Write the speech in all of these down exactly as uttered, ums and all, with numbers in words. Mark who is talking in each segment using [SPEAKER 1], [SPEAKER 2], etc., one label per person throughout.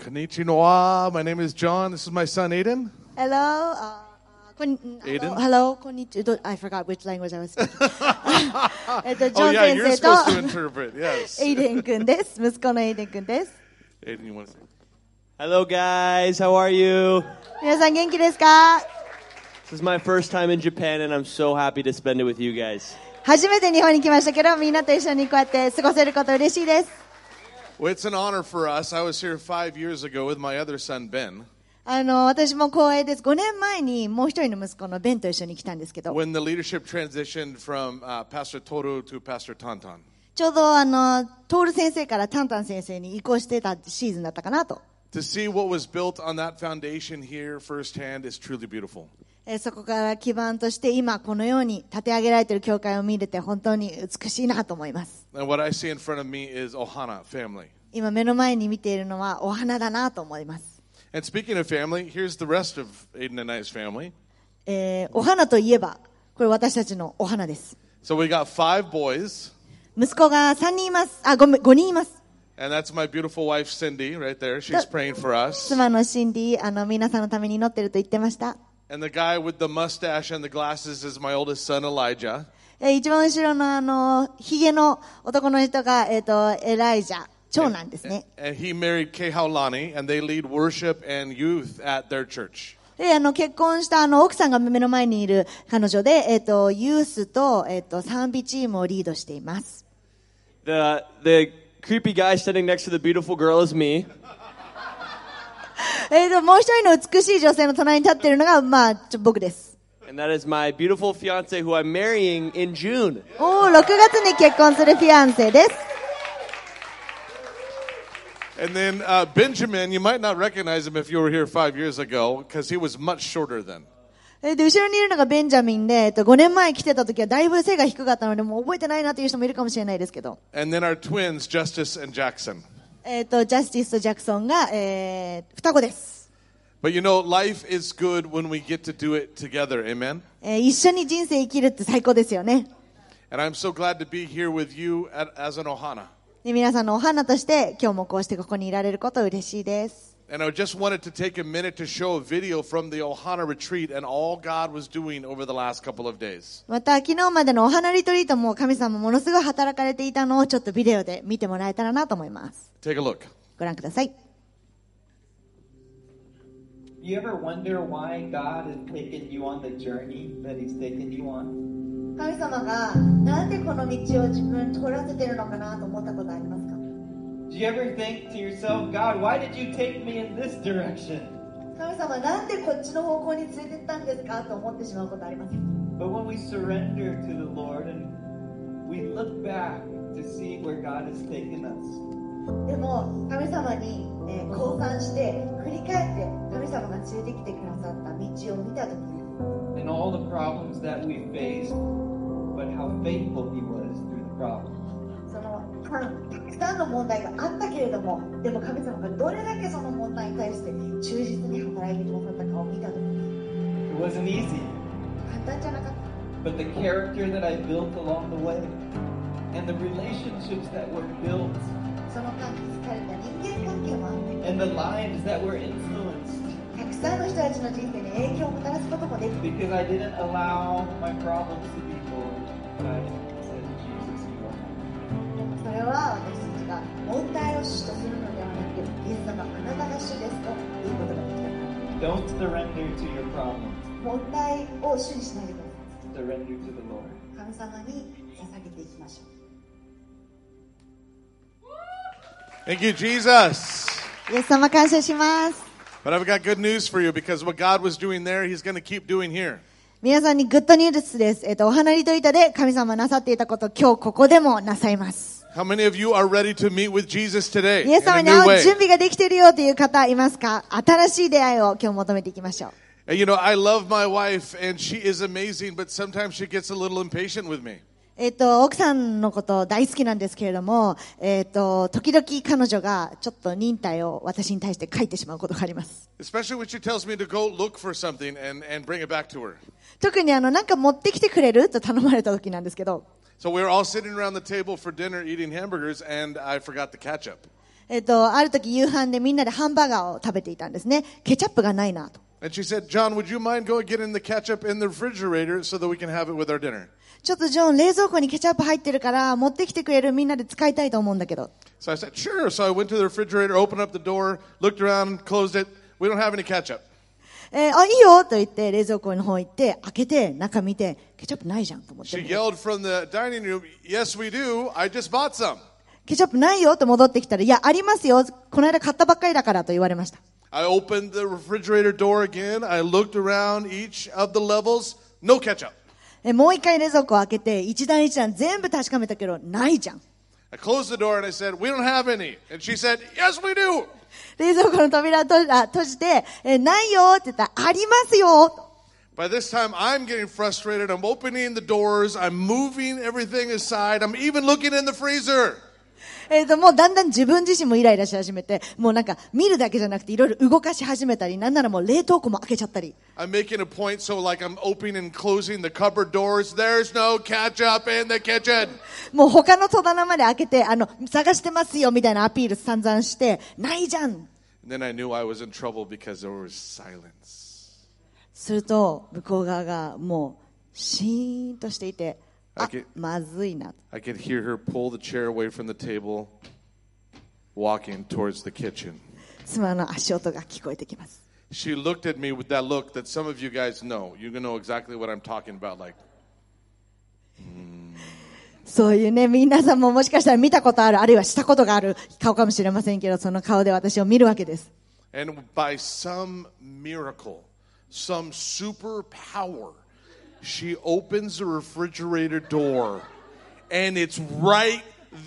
[SPEAKER 1] Konnichiwa. My name is John. This is my son, Aiden.
[SPEAKER 2] Hello. Uh, kon,
[SPEAKER 1] Aiden?
[SPEAKER 2] Hello. Konnichiwa. I forgot which language I was speaking. えっと、ジ
[SPEAKER 1] Oh,
[SPEAKER 2] ョン
[SPEAKER 1] yeah,
[SPEAKER 2] 先
[SPEAKER 1] you're
[SPEAKER 2] 生と
[SPEAKER 1] supposed to interpret. Yes.
[SPEAKER 2] エイデン君です。息子のエイデン君です。
[SPEAKER 1] Aiden, you want to say?
[SPEAKER 3] Hello, guys. How are you?
[SPEAKER 2] 皆さん元気ですか？
[SPEAKER 3] This is my first time in Japan, and I'm so happy to spend it with you guys.
[SPEAKER 2] 初めて日本に来ましたけど、みんなと一緒にこうやって過ごせること嬉しいです。
[SPEAKER 1] Well, it's an honor for us. I was here five years ago with my other son, Ben.
[SPEAKER 2] あの、私も光栄です。ごねんまえにもう一人の息子のベンと一緒に来たんですけど、
[SPEAKER 1] When the leadership transitioned from uh, Pastor Toru to Pastor Tantan.
[SPEAKER 2] ちょうどあの、トール先生からタンタン先生に移行してたシーズンだったかなと。
[SPEAKER 1] To see what was built on that foundation here firsthand is truly beautiful.
[SPEAKER 2] えーそこから基盤として今このように立て上げられている教会を見れて本当に美しいなと思います。
[SPEAKER 1] And what I see in front of me is Ohana family.
[SPEAKER 2] 今目の前に見ているのはお花だなと思います。
[SPEAKER 1] And speaking of family, here's the rest of Aiden and I's family.
[SPEAKER 2] えーお花といえばこれ私たちのお花です。
[SPEAKER 1] So we got five boys,
[SPEAKER 2] 息子がさんにんいます。あ、ごめん、ごにんいます。
[SPEAKER 1] and that's my beautiful wife Cindy right there. She's praying for us.
[SPEAKER 2] 妻のシンディ、あの皆さんのために祈ってると言ってました。
[SPEAKER 1] And the guy with the mustache and the glasses is my oldest son Elijah.
[SPEAKER 2] えー一番後ろのあのひげの男の人がえっ、とエライジャ、長男ですね。
[SPEAKER 1] And he married Kay Haulani, and they lead worship and youth at their church.
[SPEAKER 2] で、あの結婚したあの奥さんが目の前にいる彼女で、えっ、とユースとえっ、と賛美チームをリードしています。
[SPEAKER 3] The the creepy guy standing next to the beautiful girl is me.
[SPEAKER 2] えっ、ともう一人の美しい女性の隣に立っているのがまあちょ僕です。
[SPEAKER 3] And that is my beautiful fiance who I'm marrying in June.
[SPEAKER 2] おー、ろくがつに結婚するフィアンセです。
[SPEAKER 1] And then uh, Benjamin, you might not recognize him if you were here five years ago, because he was much shorter then.
[SPEAKER 2] えーで、後ろにいるのがベンジャミンで、えっと、ごねんまえ来てた時はだいぶ背が低かったので、もう覚えてないなという人もいるかもしれないですけど、
[SPEAKER 1] And then our twins, Justice and Jackson.
[SPEAKER 2] えっと、ジャスティスとジャクソンが、えー、双子です。
[SPEAKER 1] But you know, life is good when we get to do it together, amen?
[SPEAKER 2] えー一緒に人生生きるって最高ですよね。
[SPEAKER 1] And I'm so glad to be here with you at, as an Ohana.
[SPEAKER 2] で、皆さんのお花として今日もこうしてここにいられること嬉しいです。
[SPEAKER 1] And I just wanted to take a minute to show a video from the Ohana retreat and all God was doing over the last couple of days.
[SPEAKER 2] また昨日までのお花リトリートも神様ものすごい働かれていたのをちょっとビデオで見てもらえたらなと思います。
[SPEAKER 1] Take a look.
[SPEAKER 2] ご覧ください。
[SPEAKER 4] You ever wonder why God has taken you on the journey that He's taken you on?
[SPEAKER 2] 神様がなんでこの道を自分に通らせてるのかなと思ったことありますか？
[SPEAKER 4] Do you ever think to yourself, God, why did you take me in this direction?
[SPEAKER 2] 神様なんでこっちの方向に連れてったんですかと思ってしまうことあります。
[SPEAKER 4] But when we surrender to the Lord and we look back to see where God has taken us,
[SPEAKER 2] でも神様に、えー、降参して振り返って神様が連れてきてくださった道を見たときに
[SPEAKER 4] and all the problems that we faced, but how faithful He was through the problems.
[SPEAKER 2] そのたくさんの問題があったけれども、でも神様がどれだけその問題に対して忠実に働いてくださったかを見たときに
[SPEAKER 4] It wasn't easy,
[SPEAKER 2] 簡単じゃなかった。
[SPEAKER 4] but the character that I built along the way and the relationships that were built
[SPEAKER 2] その間築かれた人間関係もあって
[SPEAKER 4] and the lives that were influenced
[SPEAKER 2] たくさんの人たちの人生に影響をもたらすこともできる。
[SPEAKER 4] because I didn't allow my problems to be Lord, but I said, Jesus, you are mine.
[SPEAKER 2] それは私たちが問題を主とするのではなく、イエス様あなたが主ですということができた。
[SPEAKER 4] Don't surrender to your problems.
[SPEAKER 2] 問題を主にしないでください。
[SPEAKER 4] Surrender to the Lord.
[SPEAKER 2] 神様に捧げていきましょう。
[SPEAKER 1] Thank you, Jesus.
[SPEAKER 2] イエス様感謝します。
[SPEAKER 1] But I've got good news for you because what God was doing there, He's going to keep doing here.
[SPEAKER 2] 皆さんにグッドニュースです。えっと、お花リトリートで神様なさっていたこと、今日ここでもなさいます。
[SPEAKER 1] How many of you are ready to meet with Jesus today
[SPEAKER 2] イエ
[SPEAKER 1] in
[SPEAKER 2] ス様
[SPEAKER 1] a
[SPEAKER 2] に
[SPEAKER 1] new
[SPEAKER 2] 会う
[SPEAKER 1] way?
[SPEAKER 2] 準備ができているよという方いますか？新しい出会いを今日求めていきましょう。
[SPEAKER 1] And you know, I love my wife and she is amazing, but sometimes she gets a little impatient with me.
[SPEAKER 2] えっと、奥さんのこと大好きなんですけれども、えっと、時々彼女がちょっと忍耐を私に対して書いてしまうことがあります。
[SPEAKER 1] Especially when she tells me to go look for something and, and bring it back to her.
[SPEAKER 2] 特にあの、なんか持ってきてくれると頼まれた時なんですけど、
[SPEAKER 1] So we were all sitting around the table for dinner eating hamburgers and I forgot the ketchup.
[SPEAKER 2] えっと、ある時夕飯でみんなでハンバーガーを食べていたんですね。ケチャップがないなと。
[SPEAKER 1] And she said, John, would you mind going getting the ketchup in the refrigerator so that we can have it with our dinner?
[SPEAKER 2] ちょっとジョン、冷蔵庫にケチャップ入ってるから持ってきてくれる？みんなで使いたいと思うんだけど。
[SPEAKER 1] So I said, sure. So I went to the refrigerator, opened up the door, looked around, closed it. We don't have any ketchup.
[SPEAKER 2] えー、あ、いいよと言って冷蔵庫の方行って開けて中見てケチャップないじゃんと思って。
[SPEAKER 1] She yelled from the dining room, yes, we do. I just bought some.
[SPEAKER 2] ケチャップないよと戻ってきたら、いや、ありますよ。この間買ったばっかりだからと言われました。
[SPEAKER 1] I opened the refrigerator door again. I looked around each of the levels. No ketchup.
[SPEAKER 2] えもう一回冷蔵庫を開けて一段一段全部確かめたけどないじゃん。
[SPEAKER 1] I closed the door and I said, we don't have any. And she said, yes, we do.
[SPEAKER 2] 冷蔵庫の扉を閉じあ閉じて、えないよって言ったら、ありますよ。
[SPEAKER 1] By this time, I'm getting frustrated. I'm opening the doors. I'm moving everything aside. I'm even looking in the freezer.
[SPEAKER 2] えーと、もうだんだん自分自身もイライラし始めて、もうなんか見るだけじゃなくていろいろ動かし始めたり、なんならもう冷凍庫も開けちゃったり。
[SPEAKER 1] I'm making a point, so like I'm opening and closing the cupboard doors. There's no ketchup in the kitchen.
[SPEAKER 2] もう他の戸棚まで開けて、あの、探してますよみたいなアピール散々して、ないじゃん。
[SPEAKER 1] And then I knew I was in trouble because there was silence.
[SPEAKER 2] すると、向こう側がもう、シーンとしていて、あ、まずいな。
[SPEAKER 1] I could hear her pull the chair away from the table, walking towards the kitchen.
[SPEAKER 2] 妻の足音が聞こえてきます。
[SPEAKER 1] She looked at me with that look that some of you guys know. You can know exactly what I'm talking about. Like, mm.
[SPEAKER 2] そういうね、皆さんももしかしたら見たことある、あるいはしたことがある顔かもしれませんけど、その顔で私を見るわけです。
[SPEAKER 1] And by some miracle, some superpower, she opens the refrigerator door, and it's right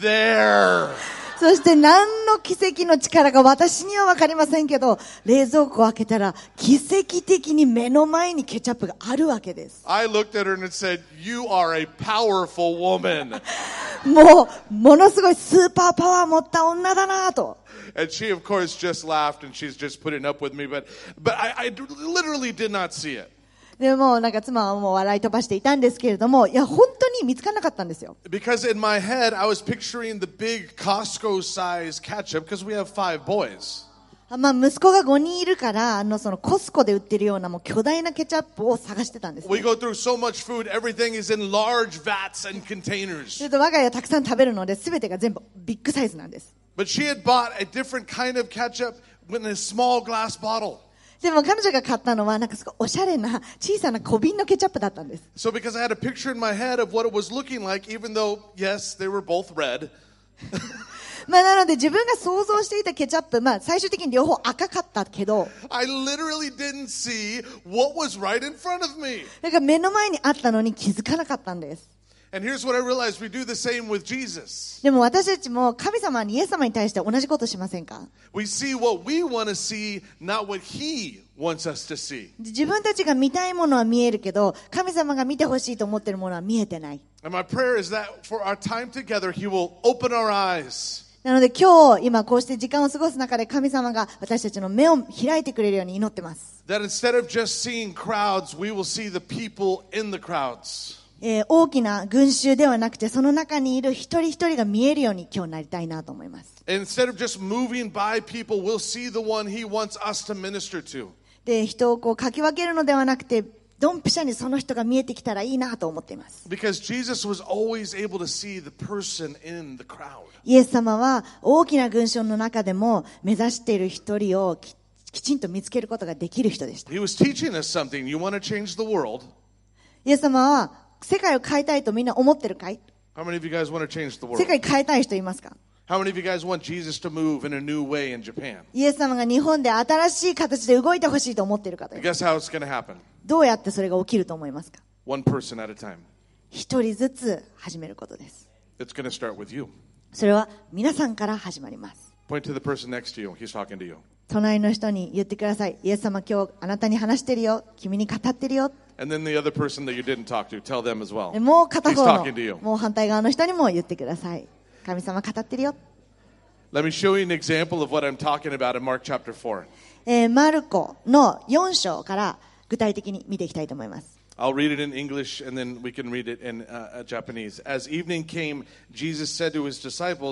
[SPEAKER 1] there.
[SPEAKER 2] そして何の奇跡の力か私には分かりませんけど、冷蔵庫を開けたら奇跡的に目の前にケチャップがあるわけです。
[SPEAKER 1] I looked at her and said, "You are a powerful woman."
[SPEAKER 2] もうものすごいスーパーパワー持った女だなと。
[SPEAKER 1] And she, of course, just laughed and she's just putting up with me, but but I, I literally did not see it.
[SPEAKER 2] でもなんか妻はもう笑い飛ばしていたんですけれども、いや本当に見つからなかったんですよ。
[SPEAKER 1] Because in my head I was picturing the big Costco-size ketchup because we have five boys.
[SPEAKER 2] まあ息子がごにんいるからあのそのコスコで売ってるようなもう巨大なケチャップを探してたんです、ね。
[SPEAKER 1] We go through so much food, everything is in large vats and containers.
[SPEAKER 2] それと我が家はたくさん食べるので全てが全部ビッグサイズなんです。
[SPEAKER 1] But she had bought a different kind of ketchup in a small glass bottle.
[SPEAKER 2] でも彼女が買ったのはなんかすごいおしゃれな小さな小瓶のケチャップだったんです。
[SPEAKER 1] So because I had a picture in my head of what it was looking like, even though yes, they were both red.
[SPEAKER 2] まあなので自分が想像していたケチャップ、まあ最終的に両方赤かったけど、
[SPEAKER 1] I literally didn't see what was right in front of me.
[SPEAKER 2] なんか目の前にあったのに気づかなかったんです。
[SPEAKER 1] And here's what I realized: we do the same with Jesus.
[SPEAKER 2] でも私たちも神様にイエス様に対して同じことしませんか？
[SPEAKER 1] We see what we want to see, not what He wants us to see.
[SPEAKER 2] 自分たちが見たいものは見えるけど、神様が見てほしいと思っているものは見えてない。
[SPEAKER 1] And my prayer is that for our time together, He will open our eyes.
[SPEAKER 2] なので今日今こうして時間を過ごす中で神様が私たちの目を開いてくれるように祈ってます。
[SPEAKER 1] That instead of just seeing crowds, we will see the people in the crowds.
[SPEAKER 2] えー、大きな群衆ではなくてその中にいる一人一人が見えるように今日なりたいなと思います。
[SPEAKER 1] Instead of just moving by people, we'll see the one He wants us to minister to.
[SPEAKER 2] で、人をこうかき分けるのではなくてドンピシャにその人が見えてきたらいいなと思っています。
[SPEAKER 1] Because Jesus was always able to see the person in the crowd.
[SPEAKER 2] イエス様は大きな群衆の中でも目指している一人を き, きちんと見つけることができる人でした。
[SPEAKER 1] He was teaching us something. You want to change the world?
[SPEAKER 2] イエス様は世界を変えたいとみんな思ってるかい？
[SPEAKER 1] How many of you guys want to change the world?
[SPEAKER 2] 世界変えたい人いますか？
[SPEAKER 1] How many of you guys want Jesus to move in a new way in Japan?
[SPEAKER 2] イエス様が日本で新しい形で動いてほしいと思っている方います。
[SPEAKER 1] Guess how it's going to happen?
[SPEAKER 2] どうやってそれが起きると思いますか？
[SPEAKER 1] One person at a time.
[SPEAKER 2] 一人ずつ始めることです。
[SPEAKER 1] It's going to start with you.
[SPEAKER 2] それは皆さんから始まります。
[SPEAKER 1] Point to the person next to you. He's talking to you.
[SPEAKER 2] 隣の人に言ってください。イエス様今日あなたに話してるよ。君に語ってるよ。
[SPEAKER 1] And then the other person that you didn't talk to, tell them as well.
[SPEAKER 2] もう片
[SPEAKER 1] He's
[SPEAKER 2] 方
[SPEAKER 1] talking to you.
[SPEAKER 2] の、もう反対側の人にも言ってください。神様語ってるよ。
[SPEAKER 1] Let me show you an example of what I'm talking about in Mark chapter four.
[SPEAKER 2] えー、マルコのよん章から具体的に見ていきたいと思います。
[SPEAKER 1] I'll read it in English and then we can read it in uh, Japanese. As evening came, Jesus said to his disciples,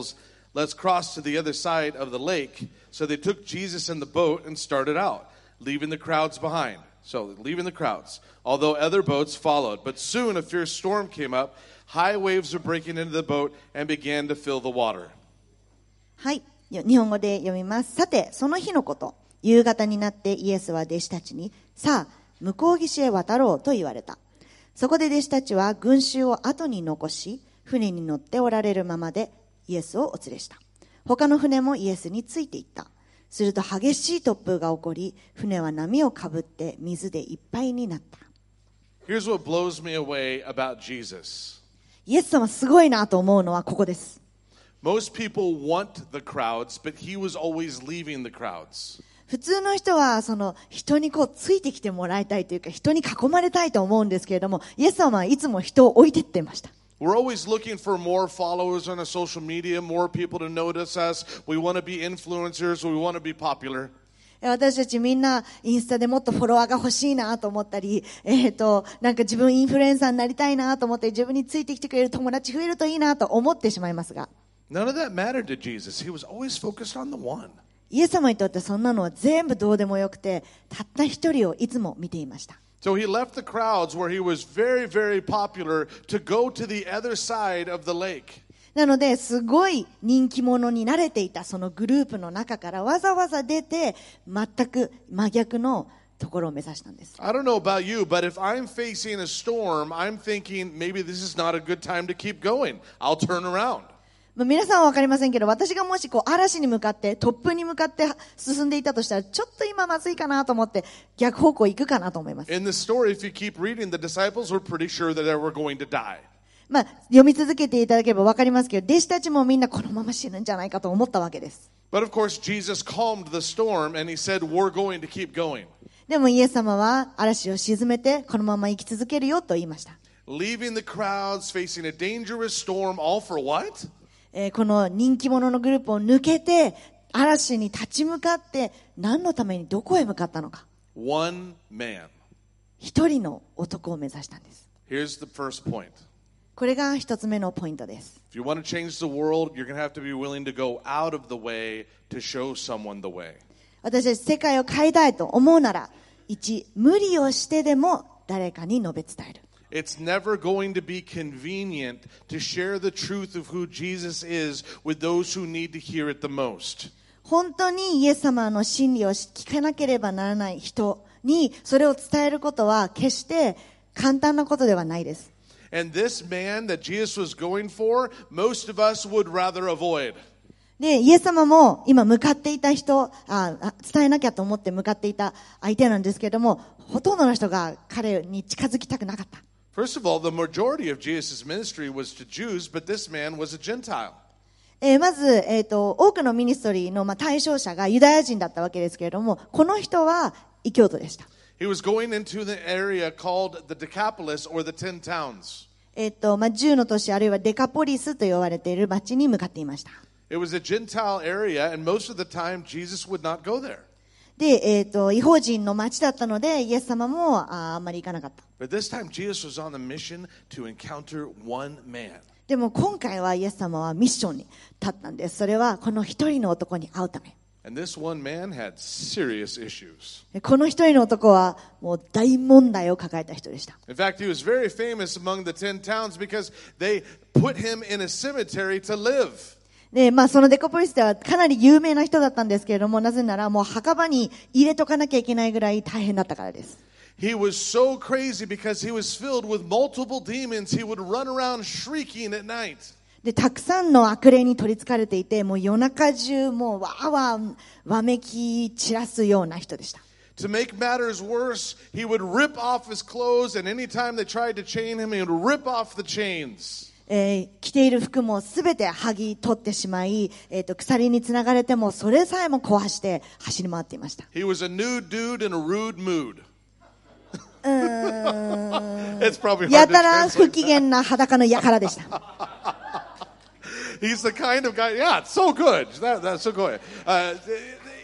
[SPEAKER 1] Let's cross to the other side of the lake. So they took Jesus in the boat and started out, leaving the crowds behind. So leaving the crowds, although other boats followed. But soon a fierce storm came up. High waves were breaking into the boat and began to fill the water.
[SPEAKER 2] はい、日本語で読みます。さて、その日のこと、夕方になってイエスは弟子たちに、さあ、向こう岸へ渡ろうと言われた。そこで弟子たちは群衆を後に残し、船に乗っておられるままでイエスをお連れした。他の船もイエスについていった。すると激しい突風が起こり、船は波をかぶって水でいっぱいになった。
[SPEAKER 1] Here's what blows me away about Jesus.
[SPEAKER 2] イエス様すごいなと思うのはここです。
[SPEAKER 1] Most people want the crowds, but he was always leaving the crowds.
[SPEAKER 2] 普通の人はその人にこうついてきてもらいたいというか、人に囲まれたいと思うんですけれども、イエス様はいつも人を置いてってました。
[SPEAKER 1] We're always looking for more followers on our social media, more people to notice us. We want to be influencers. We want to be popular.
[SPEAKER 2] 私たちみんなインスタでもっとフォロワーが欲しいなと思ったり、えっと、なんか自分インフルエンサーになりたいなと思って、自分についてきてくれる友達増えるといいなと思ってしまいますが、
[SPEAKER 1] None of that mattered to Jesus. He was always focused on the one.
[SPEAKER 2] イエス様にとってそんなのは全部どうでもよくて、たった一人をいつも見ていました。
[SPEAKER 1] So he left the crowds where he was very, very popular to go to the other side of the lake.
[SPEAKER 2] なので、すごい人気者に慣れていたそのグループの中からわざわざ出て、全く真逆のところを目指したんです。
[SPEAKER 1] I don't know about you, but if I'm facing a storm, I'm thinking maybe this is not a good time to keep going. I'll turn around.
[SPEAKER 2] 皆さんは分かりませんけど、私がもしこう嵐に向かって、突風に向かって進んでいたとしたら、ちょっと今まずいかなと思って、逆方向行くかなと思います。
[SPEAKER 1] In the story, if you keep reading, the disciples were pretty sure that they were going to die.
[SPEAKER 2] まあ、読み続けていただければ分かりますけど、弟子たちもみんなこのまま死ぬんじゃないかと思ったわけです。
[SPEAKER 1] But of course, Jesus calmed the storm and he said, we're going to keep going.
[SPEAKER 2] でもイエス様は嵐を鎮めて、このまま生き続けるよと言いました。
[SPEAKER 1] Leaving the crowds, facing a dangerous storm, all for what?
[SPEAKER 2] えー、この人気者のグループを抜けて嵐に立ち向かって何のためにどこへ向かったのか。
[SPEAKER 1] One man.
[SPEAKER 2] 一人の男を目指したんです。
[SPEAKER 1] Here's the first point.
[SPEAKER 2] これが一つ目のポイントです。
[SPEAKER 1] If you want to change the world, you're going to have to be willing to go out of the way to show someone the way.
[SPEAKER 2] 私たち世界を変えたいと思うなら、一、無理をしてでも誰かに述べ伝える。
[SPEAKER 1] It's never going to be convenient to share the truth of who Jesus is with those who need to hear it the most.
[SPEAKER 2] 本当にイエス様の真理を聞かなければならない人にそれを伝えることは決して簡単なことではないです。
[SPEAKER 1] And this man that Jesus was going for, most of us would rather avoid.
[SPEAKER 2] で、イエス様も今向かっていた人、あ、伝えなきゃと思って向かっていた相手なんですけれども、ほとんどの人が彼に近づきたくなかった。
[SPEAKER 1] First of all, the majority of Jesus' ministry was to Jews, but this man was a Gentile.
[SPEAKER 2] えー、まず、えーと、多くのミニストリーの、まあ、対象者がユダヤ人だったわけですけれども、この人は異教徒でした。
[SPEAKER 1] He was going into the area called the Decapolis or the Ten Towns.
[SPEAKER 2] えーと、まあ、じゅうの都市あるいはデカポリスと呼ばれている町に向かっていました。
[SPEAKER 1] It was a Gentile area, and most of the time Jesus would not go there.
[SPEAKER 2] で、えーと、異邦人の町だったので、イエス様も あ, あんまり行かなかった。
[SPEAKER 1] But this time Jesus was on the mission to encounter one man.
[SPEAKER 2] でも今回はイエス様はミッションに立ったんです。それはこの一人の男に会うため。
[SPEAKER 1] And this one man had serious issues.
[SPEAKER 2] この一人の男はもう大問題を抱えた人でした。
[SPEAKER 1] In fact, he was very famous among the ten towns because they put him in a cemetery to live.
[SPEAKER 2] で、まあそのデカポリスではかなり有名な人だったんですけれども、なぜならもう墓場に入れとかなきゃいけないぐらい大変だったからです。
[SPEAKER 1] He was so crazy because he was filled with multiple demons. He would run around shrieking at night.
[SPEAKER 2] で、たくさんの悪霊に取り憑かれていて、もう夜中中もうわーわーわめき散らすような人でした。
[SPEAKER 1] To make matters worse, he would rip off his clothes, and anytime they tried to chain him, he would rip off the chains.
[SPEAKER 2] えー、着ている服もすべて剥ぎ取ってしまい、えーと、鎖につながれてもそれさえも壊して走り回っていました。
[SPEAKER 1] He was a nude dude in a rude mood.
[SPEAKER 2] うーん
[SPEAKER 1] It's probably hard
[SPEAKER 2] や
[SPEAKER 1] to
[SPEAKER 2] たら
[SPEAKER 1] translate.
[SPEAKER 2] 不機嫌な裸の輩でした。
[SPEAKER 1] He's the kind of guy, yeah, it's so good. That, that's so good. Uh,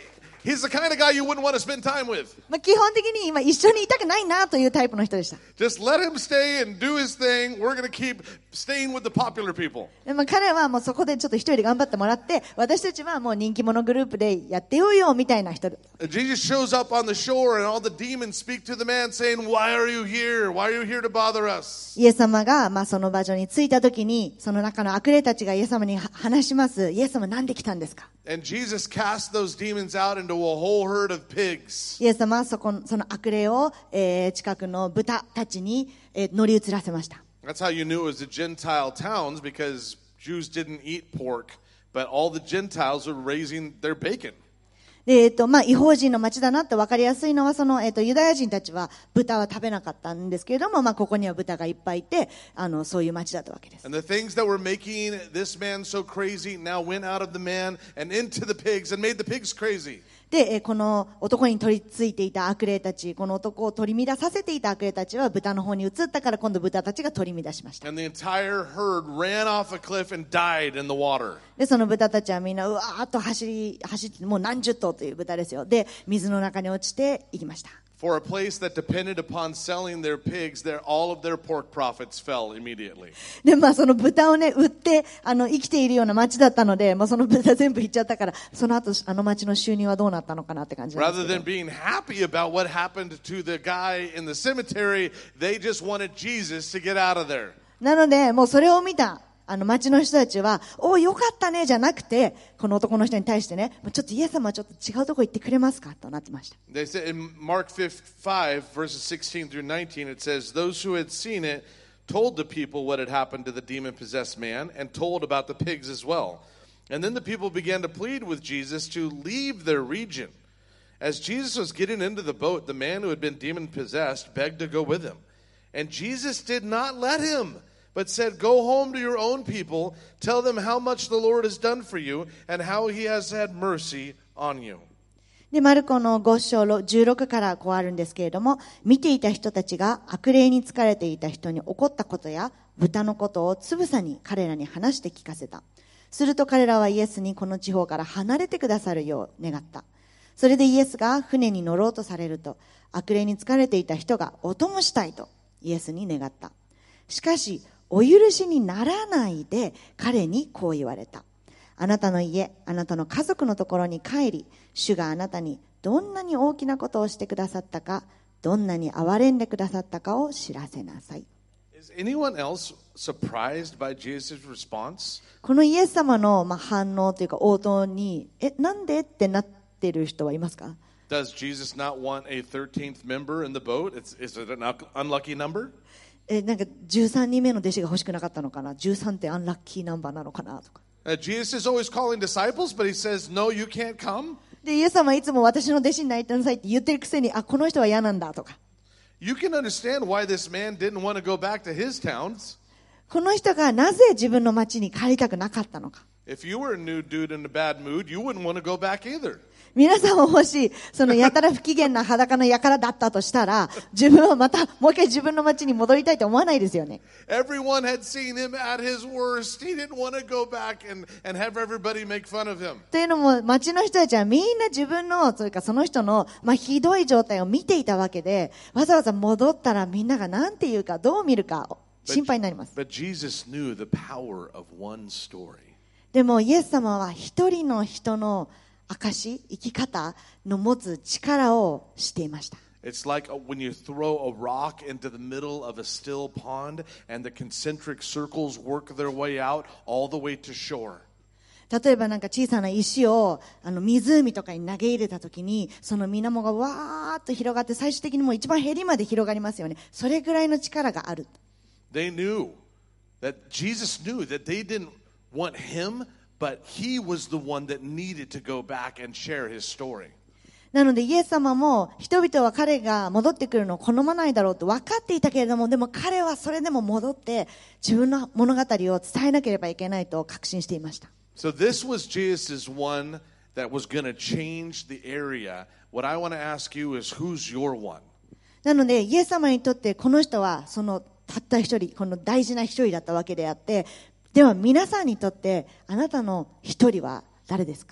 [SPEAKER 1] He's the kind of guy you wouldn't want to spend time with.
[SPEAKER 2] まあ、基本的に今一緒にいたくないなというタイプの人でした。
[SPEAKER 1] Just let him stay and do his thing. We're going to keep staying with the popular people.
[SPEAKER 2] でまあ、彼はもうそこでちょっと一人で頑張ってもらって、私たちはもう人気者グループでやってようよみたいな人で。
[SPEAKER 1] Jesus shows up on the shore and all the demons speak to the man saying, Why are you here? Why are you here to bother us?
[SPEAKER 2] イエス様がまあその場所に着いたときに、その中の悪霊たちがイエス様に話します。イエス様なんで来たんですか？
[SPEAKER 1] And Jesus cast those demons out into a whole herd of pigs.
[SPEAKER 2] イエス様はそこその悪霊を、えー、近くの豚たちに、えー、乗り移らせました。
[SPEAKER 1] That's how you knew it was the Gentile towns, because Jews didn't eat pork, but all the Gentiles were raising their bacon.
[SPEAKER 2] でえっとまあ、異邦人の町だなって分かりやすいのはその、えっと、ユダヤ人たちは豚は食べなかったんですけれども、まあ、ここには豚がいっぱいいてあのそういう町だったわけです。
[SPEAKER 1] And the things that were making this man so crazy now went out of the man and into the pigs and made the pigs crazy.
[SPEAKER 2] でこの男に取り付いていた悪霊たち、この男を取り乱させていた悪霊たちは豚の方に移ったから、今度豚たちが取り乱しました。
[SPEAKER 1] And the entire herd ran off a cliff and died in the water.
[SPEAKER 2] でその豚たちはみんなうわーっと走り走ってもう何十頭という豚ですよ。で水の中に落ちていきました。
[SPEAKER 1] For a place that depended upon selling their pigs, their, all of their pork profits fell immediately.
[SPEAKER 2] でまあその豚をね売ってあの生きているような町だったので、まあ、その豚全部いっちゃったから、その後あの町の収入はどうなったのかなって感じなんです
[SPEAKER 1] Rather
[SPEAKER 2] け
[SPEAKER 1] than
[SPEAKER 2] ど。
[SPEAKER 1] being happy about what happened to the guy in the cemetery, they just wanted Jesus to get out of there.
[SPEAKER 2] なのでもうそれを見たあの町の人たちは、およかったねじゃなくて、この男の人に対してね、ちょっとイエス様はちょっと違うとこ行ってくれますかとなってました。
[SPEAKER 1] They said in Mark five, verses sixteen through nineteen, it says, Those who had seen it told the people what had happened to the demon-possessed man and told about the pigs as well. And then the people began to plead with Jesus to leave their region. As Jesus was getting into the boat, the man who had been demon-possessed begged to go with him. And Jesus did not let him, but said, Go home to your own people, tell them how much the Lord has done for you, and how he has had mercy on you.
[SPEAKER 2] でマルコのご章じゅうろくからこうあるんですけれども、見ていた人たちが悪霊に疲れていた人に起こったことや豚のことをつぶさに彼らに話して聞かせた。すると彼らはイエスにこの地方から離れてくださるよう願った。それでイエスが船に乗ろうとされると、悪霊に疲れていた人がお供したいとイエスに願った。しかしお許しにならないで彼にこう言われた。あなたの家、あなたの家族のところに帰り、主があなたにどんなに大きなことをしてくださったか、どんなに憐れんでくださったかを知らせなさい。
[SPEAKER 1] Is anyone else surprised by Jesus' response?
[SPEAKER 2] このイエス様のまあ反応というか応答に、え、なんでってなってる人はいますか？
[SPEAKER 1] Does Jesus not want a thirteenth member in the boat? It's, is it an unlucky number?
[SPEAKER 2] え、なんかじゅうさんにんめの弟子が欲しくなかったのかな、じゅうさんってアンラッキーナンバーなのかなとか。
[SPEAKER 1] Uh, Jesus is always calling disciples, but he says, no, you can't come.
[SPEAKER 2] でイエス様はいつも私の弟子になりなさいって言ってるくせに、あ、この人は嫌なんだとか。
[SPEAKER 1] You can understand why this man didn't want to go back to his towns.
[SPEAKER 2] この人がなぜ自分の町に帰りたくなかったのか。
[SPEAKER 1] If you were a new dude in a bad mood, you wouldn't want to go back either.
[SPEAKER 2] 皆さんももしそのやたら不機嫌な裸の輩だったとしたら、自分はまたもう一回自分の町に戻りたいと思わないですよね。
[SPEAKER 1] Everyone had seen him at his worst. He didn't want to go back and, and have everybody make fun of him.
[SPEAKER 2] というのも町の人たちはみんな自分の、それからその人の、まあ、ひどい状態を見ていたわけで、わざわざ戻ったらみんなが何て言うかどう見るか心配になります。
[SPEAKER 1] But Jesus knew the power of one story.
[SPEAKER 2] でもイエス様は一人の人の証、生き方の持つ力を知っていました。
[SPEAKER 1] It's like when you throw a rock into the middle of a still pond and the concentric circles work their way out all the way to shore.
[SPEAKER 2] 例えばなんか小さな石をあの湖とかに投げ入れたときに、その水面がわーっと広がって最終的にもう一番へりまで広がりますよね。それぐらいの力がある。
[SPEAKER 1] They knew that Jesus knew that they didn't want him, but he was the one that needed to go back and share his story.
[SPEAKER 2] なのでイエス様も人々は彼が戻ってくるのを好まないだろうと分かっていたけれども、でも彼はそれでも戻って自分の物語を伝えなければいけないと確信していました。
[SPEAKER 1] So this was Jesus' one that was going to change the area. What I want to ask you is, who's your one?
[SPEAKER 2] なのでイエス様にとってこの人はそのたった一人、この大事な一人だったわけであって、では皆さんにとってあなたの一人は誰ですか？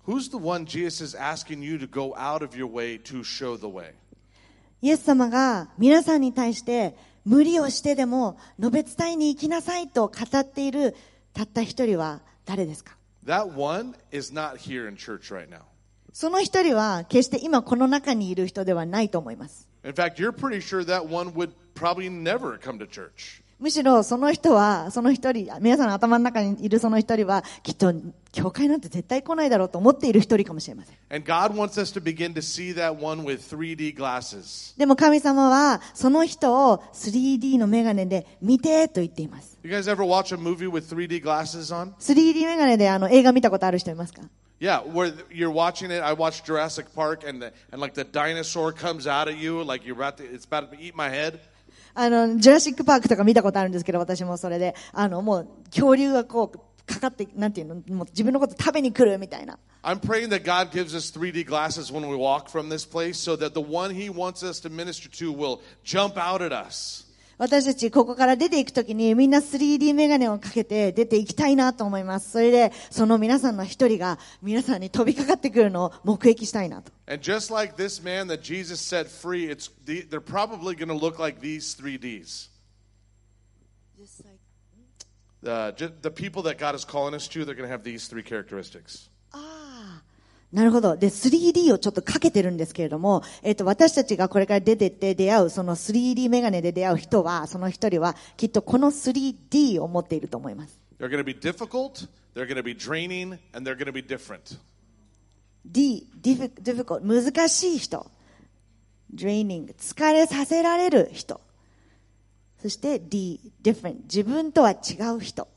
[SPEAKER 1] Who's the one Jesus is asking you to go out of your way to show the way?
[SPEAKER 2] イエス様が皆さんに対して無理をしてでも述べ伝えに行きなさいと語っているたった一人は誰ですか？
[SPEAKER 1] That one is not here in church right now.
[SPEAKER 2] その一人は決して今この中にいる人ではないと思います。
[SPEAKER 1] In fact, you're pretty sure that one would probably never come to church.
[SPEAKER 2] むしろその人は、その一人、皆さんの頭の中にいるその一人は、きっと教会なんて絶対来ないだろうと思っている一人かもしれません。
[SPEAKER 1] And God wants us to begin to see that one with three D glasses.
[SPEAKER 2] でも神様はその人を スリーディー のメガネで見てと言っています。
[SPEAKER 1] You guys ever watch a movie with three D glasses on?
[SPEAKER 2] スリーディー メガネであの映画見たことある人いますか？
[SPEAKER 1] Yeah, where you're watching it. I watched Jurassic Park, and the, and like the dinosaur comes out at you, like you're about to, it's about to eat my head.
[SPEAKER 2] あの、ジュラシックパークとか見たことあるんですけど、私もそれで、あの、もう恐竜がこう、かかって、なんていうの、もう自分のこと食べに来るみたいな。
[SPEAKER 1] I'm praying that God gives us three D glasses when we walk from this place so that the one He wants us to minister to will jump out at us.
[SPEAKER 2] 私たちここから出ていくときにみんな スリーディー メガネをかけて出ていきたいなと思います。それでその皆さんの一人が皆さんに飛びかかってくるのを目撃したいなと。
[SPEAKER 1] And just like this man that Jesus set free, it's they're probably going to look like these three Ds. Uh, the people that God is calling us to, they're going to have these three characteristics.
[SPEAKER 2] ああ、なるほど。で、スリーディー をちょっとかけてるんですけれども、えっと、私たちがこれから出てって出会う、その スリーディー メガネで出会う人は、その一人は、きっとこの スリーディー を持っていると思います。
[SPEAKER 1] They're going to be difficult, they're going to be draining, and they're going to be different.
[SPEAKER 2] D、difficult、難しい人。draining、疲れさせられる人。そして D、different、自分とは違う人。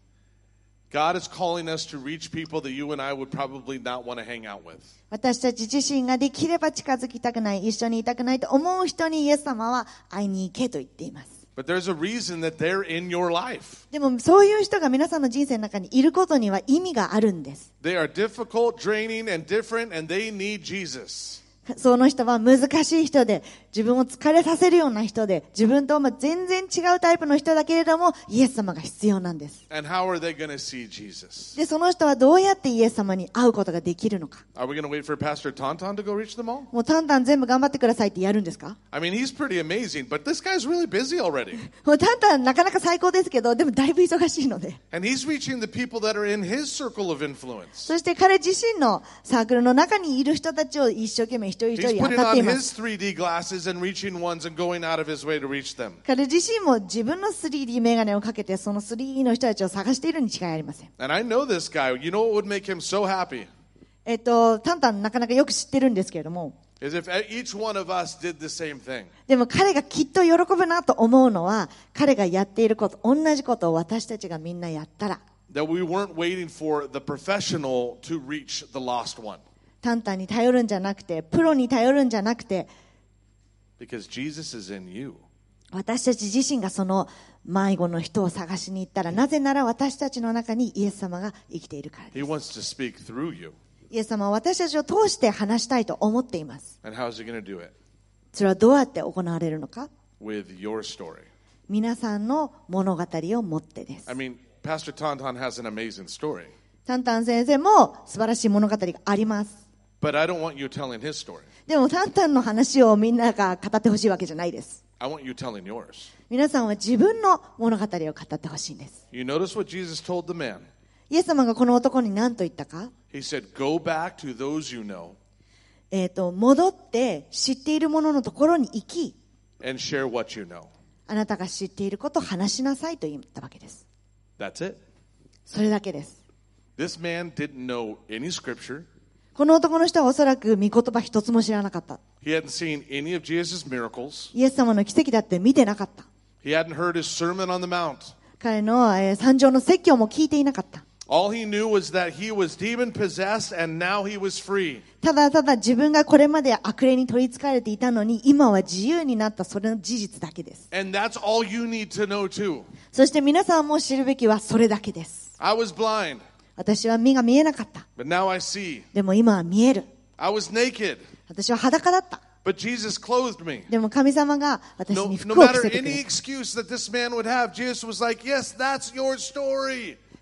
[SPEAKER 1] God is calling us to reach people that you and I would probably not want to hang out with.
[SPEAKER 2] 私たち自身ができれば近づきたくない、一緒にいたくないと思う人にイエス様は会いに行けと言っています。
[SPEAKER 1] But there's a reason that they're in your life.
[SPEAKER 2] でもそういう人が皆さんの人生の中にいることには意味があるんです。
[SPEAKER 1] They are difficult, draining, and different, and they need Jesus.
[SPEAKER 2] その人は難しい人で、自分を疲れさせるような人で、自分とは全然違うタイプの人だけれども、イエス様が必要なんです。
[SPEAKER 1] And how are they going to see Jesus?
[SPEAKER 2] で、その人はどうやってイエス様に会うことができるのか。
[SPEAKER 1] Are we going to wait for Pastor Tonton to go reach them all?
[SPEAKER 2] もうタンタン全部頑張ってくださいってやるんですか？
[SPEAKER 1] I mean, he's pretty amazing, but this guy's really busy already.
[SPEAKER 2] もうタンタンなかなか最高ですけど、でもだいぶ忙しいので。
[SPEAKER 1] And he's reaching the people that are in his circle of influence.
[SPEAKER 2] そして彼自身のサークルの中にいる人たちを一生懸命一人一
[SPEAKER 1] He's
[SPEAKER 2] 人
[SPEAKER 1] putting
[SPEAKER 2] 当たってい
[SPEAKER 1] on
[SPEAKER 2] ま
[SPEAKER 1] his
[SPEAKER 2] す。
[SPEAKER 1] three D glasses and reaching ones and going out of his way to reach them.
[SPEAKER 2] 彼自身も自分の スリーディー メガネをかけてその スリーディー の人たちを探しているに違いありません。
[SPEAKER 1] And I know this guy. You know what would make him so happy?
[SPEAKER 2] えっと、タンタンなかなかよく知ってるんですけれども、
[SPEAKER 1] Is if each one of us did the same thing.
[SPEAKER 2] でも彼がきっと喜ぶなと思うのは、彼がやっていること、同じことを私たちがみんなやったら、
[SPEAKER 1] That we weren't waiting for the professional to reach the lost one.
[SPEAKER 2] タンタンに頼るんじゃなくて、プロに頼るんじゃなくて、
[SPEAKER 1] Because Jesus is in you.
[SPEAKER 2] 私たち自身がその迷子の人を探しに行ったら、なぜなら私たちの中にイエス様が生きているからで
[SPEAKER 1] He
[SPEAKER 2] す。
[SPEAKER 1] wants to speak through you.
[SPEAKER 2] イエス様は私たちを通して話したいと思っています。
[SPEAKER 1] And how is he going to do it?
[SPEAKER 2] それはどうやって行われるのか？
[SPEAKER 1] With your story.
[SPEAKER 2] 皆さんの物語を持ってです。
[SPEAKER 1] I mean, Pastor Tonton has an amazing story.
[SPEAKER 2] タンタン先生も素晴らしい物語があります。
[SPEAKER 1] But I don't want you telling his story.
[SPEAKER 2] でもタンタンの話をみんなが語ってほしいわけじゃないです。
[SPEAKER 1] I want you telling yours.
[SPEAKER 2] 皆さんは自分の物語を語ってほしいんです。
[SPEAKER 1] You notice what Jesus told the man?
[SPEAKER 2] イエス様がこの男に何と言ったか？
[SPEAKER 1] He said, Go back to those you know
[SPEAKER 2] えっと、戻って知っているもののところに行き、
[SPEAKER 1] and share what you know.
[SPEAKER 2] あなたが知っていることを話しなさいと言ったわけです。
[SPEAKER 1] That's it.
[SPEAKER 2] それだけです。
[SPEAKER 1] This man didn't know any scripture.
[SPEAKER 2] この男の人はおそらく御言葉一つも知らなかった。
[SPEAKER 1] He hadn't seen any of Jesus' miracles.
[SPEAKER 2] イエス様の奇跡だって見てなかった。
[SPEAKER 1] He hadn't heard his sermon on the mount.
[SPEAKER 2] 彼の、えー、山上の説教も聞いていなかった。
[SPEAKER 1] All he knew was that he was demon possessed and now he was free.
[SPEAKER 2] ただただ自分がこれまで悪霊に取り憑かれていたのに今は自由になった、それの事実だけです。
[SPEAKER 1] And that's all you need to know too.
[SPEAKER 2] そして皆さんも知るべきはそれだけです。
[SPEAKER 1] I was blind,
[SPEAKER 2] 私は目が見えなかった。
[SPEAKER 1] but now I see.
[SPEAKER 2] でも今は見える。
[SPEAKER 1] I was naked,
[SPEAKER 2] 私は裸だった。
[SPEAKER 1] but Jesus clothed me.
[SPEAKER 2] でも神様が私
[SPEAKER 1] No,
[SPEAKER 2] に
[SPEAKER 1] no
[SPEAKER 2] 服を着
[SPEAKER 1] matter
[SPEAKER 2] せてく
[SPEAKER 1] any
[SPEAKER 2] れた。
[SPEAKER 1] excuse that this man would have, Jesus was like, yes, that's your story.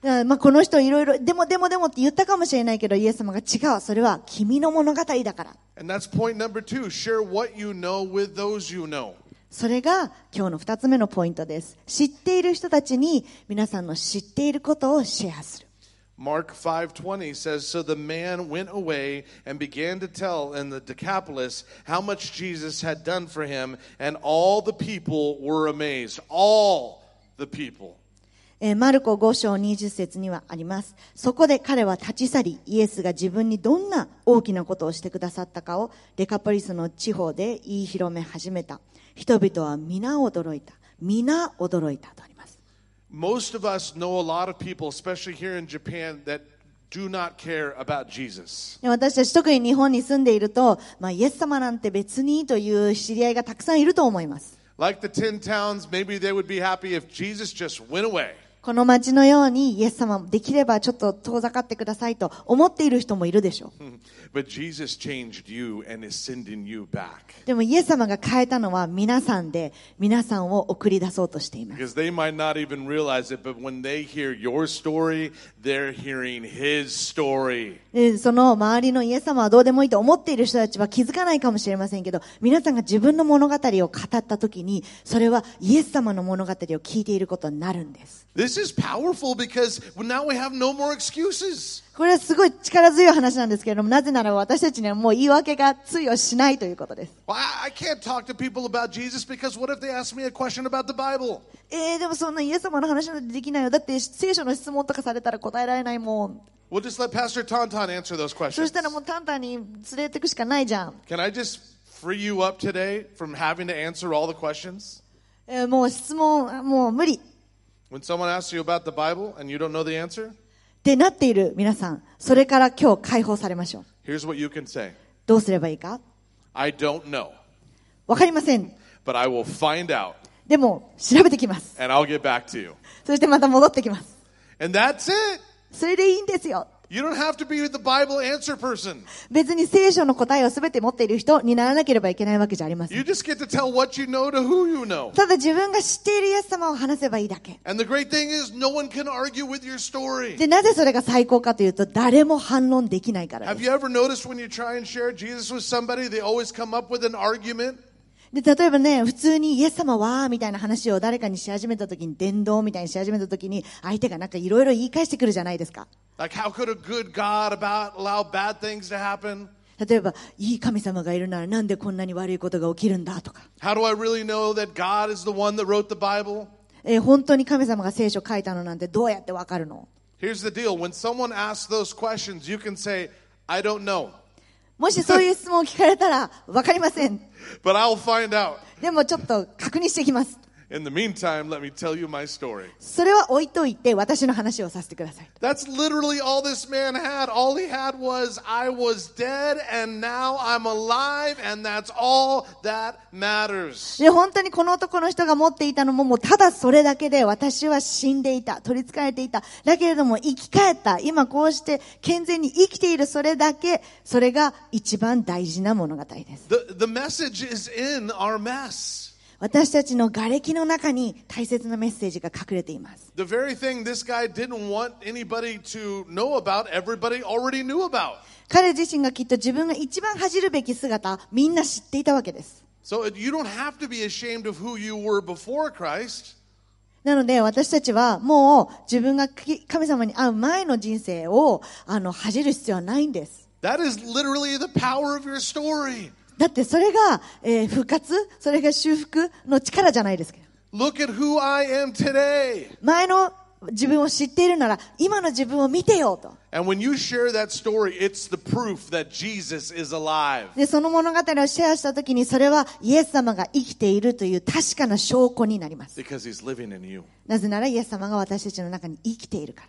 [SPEAKER 2] まあこの人いろいろ、でもでもでもって言ったかもしれないけど、イエス様が違う。それは君の物語だから。
[SPEAKER 1] And that's point number two. Share what you know with those you know.
[SPEAKER 2] それが今日の二つ目のポイントです。知っている人たちに皆さんの知っていることをシェアする。
[SPEAKER 1] Mark five twenty says, So the man went away and began to tell in the Decapolis how much Jesus had done for him, and all the people were amazed. All the people.
[SPEAKER 2] えーマルコご章にじゅっ節にはあります。そこで彼は立ち去り、イエスが自分にどんな大きなことをしてくださったかをデカポリスの地方で言い広め始めた。人々は皆驚いた。皆驚いたとあります。
[SPEAKER 1] Most of us know a lot of people, especially here in Japan, that do not care about Jesus.
[SPEAKER 2] で私たち特に日本に住んでいると、まあ、イエス様なんて別にという知り合いがたくさんいると思います。
[SPEAKER 1] Like the ten towns, maybe they would be happy if Jesus just went away.
[SPEAKER 2] この町のようにイエス様できればちょっと遠ざかってくださいと思っている人もいるでしょう。
[SPEAKER 1] But Jesus changed you and is sending you back.
[SPEAKER 2] でもイエス様が変えたのは皆さんで、皆さんを送り出そうとしています。
[SPEAKER 1] Because they might not even realize it, but when they hear your story, they're hearing His story.
[SPEAKER 2] でその周りのイエス様はどうでもいいと思っている人たちは気づかないかもしれませんけど、皆さんが自分の物語を語ったときに、それはイエス様の物語を聞いていることになるんです。
[SPEAKER 1] This is powerful because now we have no more excuses.
[SPEAKER 2] これはすごい力強い話なんですけれども、なぜなら私たちにはもう言い訳が通用しないということです。
[SPEAKER 1] Well, I, I can't talk to people about Jesus because what if they ask me a question about the Bible?
[SPEAKER 2] えー、でもそんなイエス様の話なんてできないよ。だって聖書の質問とかされたら答えられないもん。
[SPEAKER 1] We'll just let Pastor Tauntaun answer those
[SPEAKER 2] そ
[SPEAKER 1] questions.
[SPEAKER 2] したらもうタンタンに連れていくしかないじゃん。
[SPEAKER 1] Can I just free you up today from having to answer all the questions?
[SPEAKER 2] えー、もう質問、もう無理。
[SPEAKER 1] When someone asks you about the Bible and you don't know the answer,
[SPEAKER 2] ってなっている皆さん、それから今日解放されましょう。
[SPEAKER 1] here's what you can say.
[SPEAKER 2] どうすればいいか？
[SPEAKER 1] I don't know,
[SPEAKER 2] わかりません。
[SPEAKER 1] but I will find out
[SPEAKER 2] でも調べてきます。
[SPEAKER 1] and I'll get back to you.
[SPEAKER 2] そしてまた戻ってきます。
[SPEAKER 1] And that's it.
[SPEAKER 2] それでいいんですよ。
[SPEAKER 1] You don't have to be the Bible answer person.
[SPEAKER 2] 別に聖書の答えをすべて持っている人にならなければいけないわけじゃありませ
[SPEAKER 1] You
[SPEAKER 2] ん。
[SPEAKER 1] just get to tell what you know to who you know.
[SPEAKER 2] ただ自分が知っているイエス様を話せばいいだけ。
[SPEAKER 1] And the great thing is no one can argue with your story.
[SPEAKER 2] で、なぜそれが最高かというと、誰も反論できないから
[SPEAKER 1] Have
[SPEAKER 2] です。
[SPEAKER 1] you ever noticed when you try and share Jesus with somebody, they always come up with an argument?
[SPEAKER 2] で、例えばね、普通にイエス様はみたいな話を誰かにし始めたときに、伝道みたいにし始めたときに、相手がなんかいろいろ言い返してくるじゃないですか。
[SPEAKER 1] Like, how could a good God about allow bad things to happen?
[SPEAKER 2] 例えば、いい神様がいるならなんでこんなに悪いことが起きるんだとか。
[SPEAKER 1] How do I really know that God is the one that wrote the Bible?
[SPEAKER 2] えー本当に神様が聖書を書いたのなんてどうやってわかるの？
[SPEAKER 1] Here's the deal. When someone asks those questions, you can say, I don't know,
[SPEAKER 2] もしそういう質問を聞かれたら、わかりません。
[SPEAKER 1] but I'll find out.
[SPEAKER 2] でもちょっと確認してきます。
[SPEAKER 1] In the meantime, let me tell you my story.
[SPEAKER 2] それは置いといて私の話をさせてください。
[SPEAKER 1] That's literally all this man had. All he had was, I was dead and now I'm alive, and that's all that matters.
[SPEAKER 2] で、本当にこの男の人が持っていたのももうただそれだけで、私は死んでいた、取り憑かれていた。だけれども生き返った。今こうして健全に生きている、それだけ、それが一番大事な物語です。
[SPEAKER 1] The, the message is in our mess.
[SPEAKER 2] 私たちの瓦礫の中に大切なメッセージが隠れています。
[SPEAKER 1] The very thing this guy didn't want anybody to know about, everybody already knew about.
[SPEAKER 2] 彼自身がきっと自分が一番恥じるべき姿、みんな知っていたわけです。
[SPEAKER 1] So you don't have to be ashamed of who you were before Christ.
[SPEAKER 2] なので私たちはもう自分が神様に会う前の人生をあの恥じる必要はないんです。
[SPEAKER 1] That is literally the power of your story.
[SPEAKER 2] だってそれが、えー復活、それが修復の力じゃないですか。
[SPEAKER 1] Look at who I am today.
[SPEAKER 2] 前の自分を知っているなら今の自分を見てよと。
[SPEAKER 1] And when you share that story, it's the proof that Jesus is alive.
[SPEAKER 2] で、その物語をシェアしたときにそれはイエス様が生きているという確かな証拠になります。
[SPEAKER 1] Because he's living in you.
[SPEAKER 2] なぜならイエス様が私たちの中に生きているから。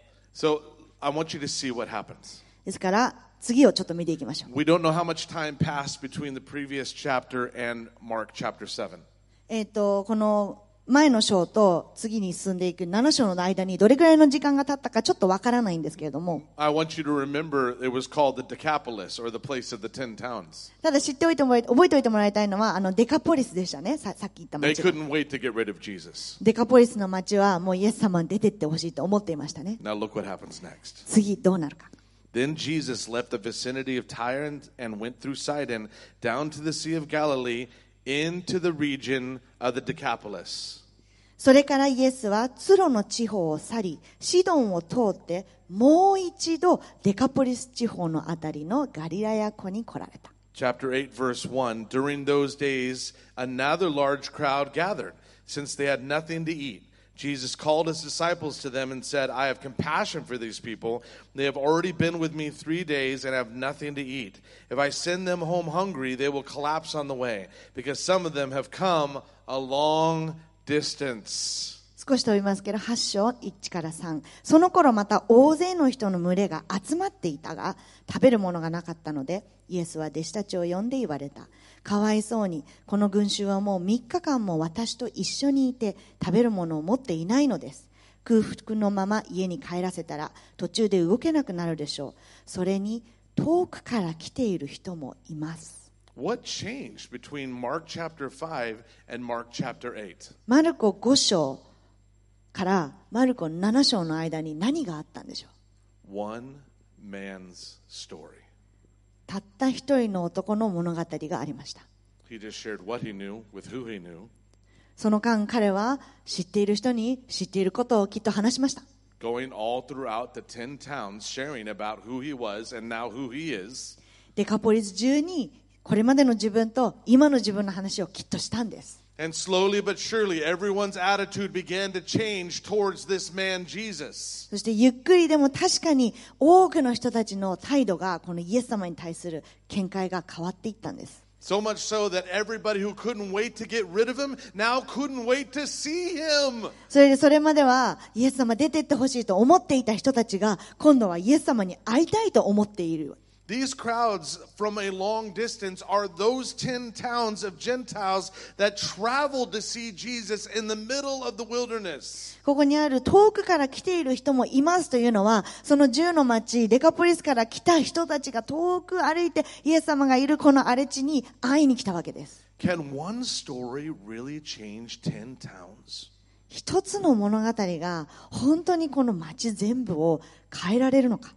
[SPEAKER 1] So I want you to see what happens.
[SPEAKER 2] ですから次をちょっと見ていきましょう。
[SPEAKER 1] We don't know how much time passed between the previous chapter and Mark chapter seven.
[SPEAKER 2] えっと、この前の章と次に進んでいくなな章の間にどれくらいの時間が経ったかちょっとわからないんですけれども、
[SPEAKER 1] I want you to remember it was called the Decapolis, or the place of the ten towns.
[SPEAKER 2] ただ知っておいてもらい覚えておいてもらいたいのはあのデカポリスでしたね。 さ, さっき言った
[SPEAKER 1] They
[SPEAKER 2] 町が
[SPEAKER 1] couldn't wait to get rid of Jesus.
[SPEAKER 2] デカポリスの町はもうイエス様に出てってほしいと思っていましたね。
[SPEAKER 1] Now look what happens next.
[SPEAKER 2] 次どうなるか。
[SPEAKER 1] Then Jesus left the vicinity of Tyre and, and went through Sidon down to the Sea of Galilee into the region of the Decapolis.
[SPEAKER 2] それからイエスはツロの地方を去り、シドンを通ってもう一度デカポリス地方のあたりのガリラヤ湖に来られた。
[SPEAKER 1] Chapter eight, verse one. During those days, another large crowd gathered, since they had nothing to eat. Jesus called his disciples to them and said, I have compassion for these people. They have already been with me three days and have nothing to eat. If I send them home hungry, they will collapse on the way, because some of them have come a long distance.
[SPEAKER 2] 少し飛びますけどはち章いちからさん。その頃また大勢の人の群れが集まっていたが食べるものがなかったので、イエスは弟子たちを呼んで言われた。かわいそうに、この群衆はもうみっかかんも私と一緒にいて食べるものを持っていないのです。空腹のまま家に帰らせたら途中で動けなくなるでしょう。それに遠くから来ている人もいます。
[SPEAKER 1] What changed between Mark chapter five and Mark chapter eight?
[SPEAKER 2] マルコご章からマルコなな章の間に何があったんでしょう。
[SPEAKER 1] One man's story.
[SPEAKER 2] たった一人の男の物語がありました。
[SPEAKER 1] He just shared what he knew with who he knew.
[SPEAKER 2] その間彼は知っている人に知っていることをきっと話しました。
[SPEAKER 1] Going all throughout the ten towns, sharing about who he was and now who he is.
[SPEAKER 2] デカポリス中にこれまでの自分と今の自分の話をきっとしたんです。
[SPEAKER 1] And slowly but surely, everyone's attitude began to change towards this man, Jesus.
[SPEAKER 2] そしてゆっくりでも確かに多くの人たちの態度がこのイエス様に対する見解が変わっていったんです。
[SPEAKER 1] So much so that everybody who couldn't wait to get rid of him now couldn't wait to see him.
[SPEAKER 2] それでそれまではイエス様出てってほしいと思っていた人たちが今度はイエス様に会いたいと思っている。
[SPEAKER 1] These crowds from a long distance are those ten towns of Gentiles that traveled to see Jesus in the middle of the wilderness.
[SPEAKER 2] ここにある遠くから来ている人もいますというのは、そのじゅうの町デカポリスから来た人たちが遠く歩いてイエス様がいるこの荒れ地に会いに来たわけです。
[SPEAKER 1] Can one story really change ten towns?
[SPEAKER 2] 一つの物語が本当にこの町全部を変えられるのか。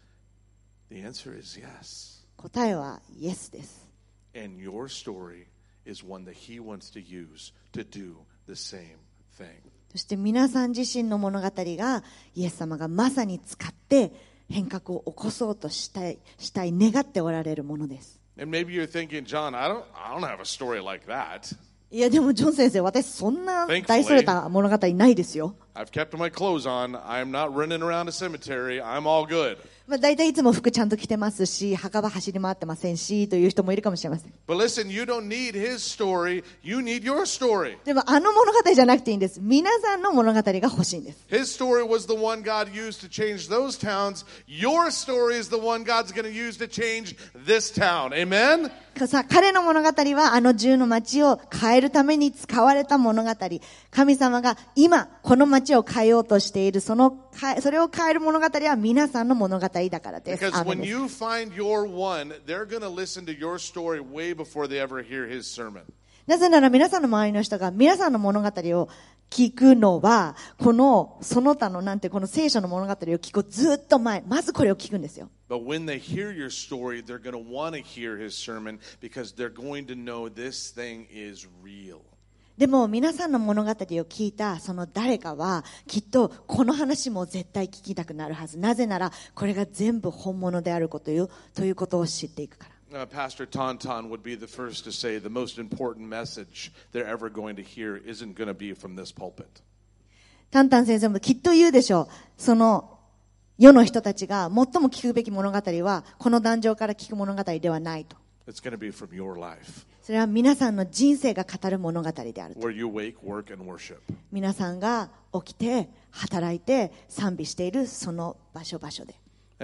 [SPEAKER 1] The answer is yes.
[SPEAKER 2] 答えはイエスです。
[SPEAKER 1] And your story is one that he wants to use to do the same thing.
[SPEAKER 2] そして皆さん自身の物語がイエス様がまさに使って変革を起こそうとしたい、したい願っておられるものです。
[SPEAKER 1] And maybe you're thinking, John, I don't, I don't have a story like that.
[SPEAKER 2] いやでもジョン先生、私そんな大それた物語ないですよ。
[SPEAKER 1] I've kept my clothes on. I'm not running around a cemetery. I'm all good.
[SPEAKER 2] まあ、大体いつも服ちゃんと着てますし、墓場走り回ってませんしという人もいるかもしれません。
[SPEAKER 1] But listen, you don't need his story. You need your story.
[SPEAKER 2] でもあの物語じゃなくていいんです。皆さんの物語が欲しいんです。
[SPEAKER 1] His story was the one God used to change those towns. Your story is the one God's going to use to change this town. Amen?
[SPEAKER 2] さ彼の物語はあのじゅうの町を変えるために使われた物語。神様が今この町を変えようとしているそのそれを変える物語は皆さんの物語だからです。
[SPEAKER 1] Because when you find your one, they're going to listen to your story way before they ever hear his sermon.
[SPEAKER 2] なぜなら皆さんの周りの人が皆さんの物語を聞くのはこのその他のなんてこの聖書の物語を聞くずっと前、まずこれを聞くんですよ。
[SPEAKER 1] But when they hear your story, they're going to want to hear his sermon because they're going to know this thing is real.
[SPEAKER 2] でも皆さんの物語を聞いたその誰かはきっとこの話も絶対聞きたくなるはず。なぜならこれが全部本物であることよということを知っていくから。
[SPEAKER 1] Uh, Pastor Tauntaun would be the first to say the most important message they're ever going to hear isn't going to be from this pulpit.
[SPEAKER 2] タンタン先生もきっと言うでしょう。その世の人たちが最も聞くべき物語はこの壇上から聞く物語ではないと。
[SPEAKER 1] It's going to be from your life.
[SPEAKER 2] それは皆さんの人生が語る物語であると。
[SPEAKER 1] Where you wake, work, and worship.
[SPEAKER 2] 皆さんが起きて働いて賛美しているその場所場所で。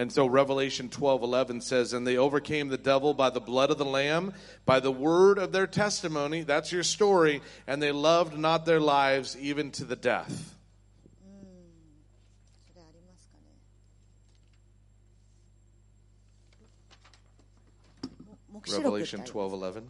[SPEAKER 1] And so Revelation twelve eleven says, and they overcame the devil by the blood of the Lamb, by the word of their testimony. That's your story. And they loved not their lives even to the death. Revelation twelve eleven.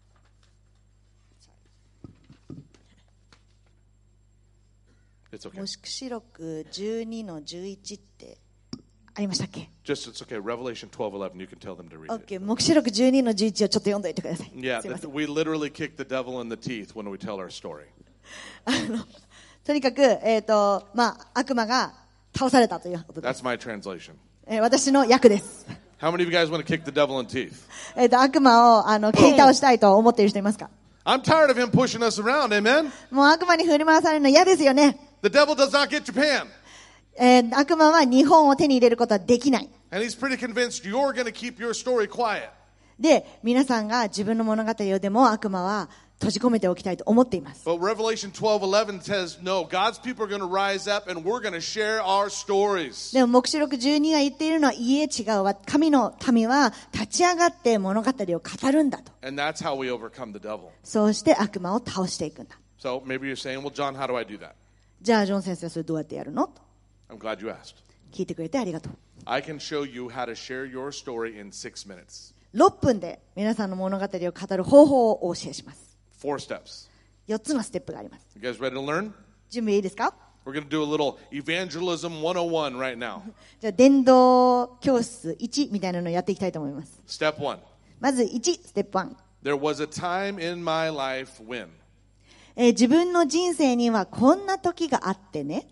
[SPEAKER 1] It's okay.
[SPEAKER 2] 黙示録じゅうにのじゅういちってありましたっけ？
[SPEAKER 1] Just it's okay. Revelation twelve eleven. You can tell them to read it.
[SPEAKER 2] OK、黙示録じゅうにのじゅういちをちょっと読んどいてください。
[SPEAKER 1] Yeah,
[SPEAKER 2] すいませ
[SPEAKER 1] that,
[SPEAKER 2] ん。
[SPEAKER 1] we literally kick the devil in the teeth when we tell our story.
[SPEAKER 2] あのとにかく、えーとまあ、悪魔が倒されたということです。
[SPEAKER 1] That's my translation.
[SPEAKER 2] えー私の役です。
[SPEAKER 1] How many of you guys want to kick the devil in the teeth?
[SPEAKER 2] えーと悪魔をあの蹴り倒したいと思っている人いますか？
[SPEAKER 1] I'm tired of him pushing us around, amen?
[SPEAKER 2] もう悪魔に振り回されるの嫌ですよね。
[SPEAKER 1] The devil does not get Japan.
[SPEAKER 2] えー悪魔は日本を手に入れることはできない。
[SPEAKER 1] And he's pretty convinced you're going to keep your story quiet.
[SPEAKER 2] で、皆さんが自分の物語をでも悪魔は閉じ込めておきたいと思っています。
[SPEAKER 1] But Revelation twelve eleven says, no, God's people are going to rise up and we're going to share our stories.
[SPEAKER 2] でも黙示録じゅうにが言っているのは、いいえ違うわ。神の民は立ち上がって物語を語るんだと。
[SPEAKER 1] And that's how we overcome the devil.
[SPEAKER 2] そうして悪魔を倒していくんだ。
[SPEAKER 1] So maybe you're saying, well, John, how do I do that?
[SPEAKER 2] じゃあジョン先生はそれどうやってやるのと
[SPEAKER 1] I'm glad you asked.
[SPEAKER 2] 聞いてくれてありがとう。
[SPEAKER 1] I can show you how to share your story in six minutes.
[SPEAKER 2] ろっぷんで皆さんの物語を語る方法をお教えします。
[SPEAKER 1] Four steps.
[SPEAKER 2] よっつのステップがあります。
[SPEAKER 1] You guys ready to learn?
[SPEAKER 2] 準備いいですか？
[SPEAKER 1] We're going to do a little evangelism one oh one right now.
[SPEAKER 2] じゃあ伝道教室いちみたいなのをやっていきたいと思います。
[SPEAKER 1] Step one.
[SPEAKER 2] まずいち、ステップいち。
[SPEAKER 1] There was a time in my life when.
[SPEAKER 2] えー自分の人生にはこんな時があってね。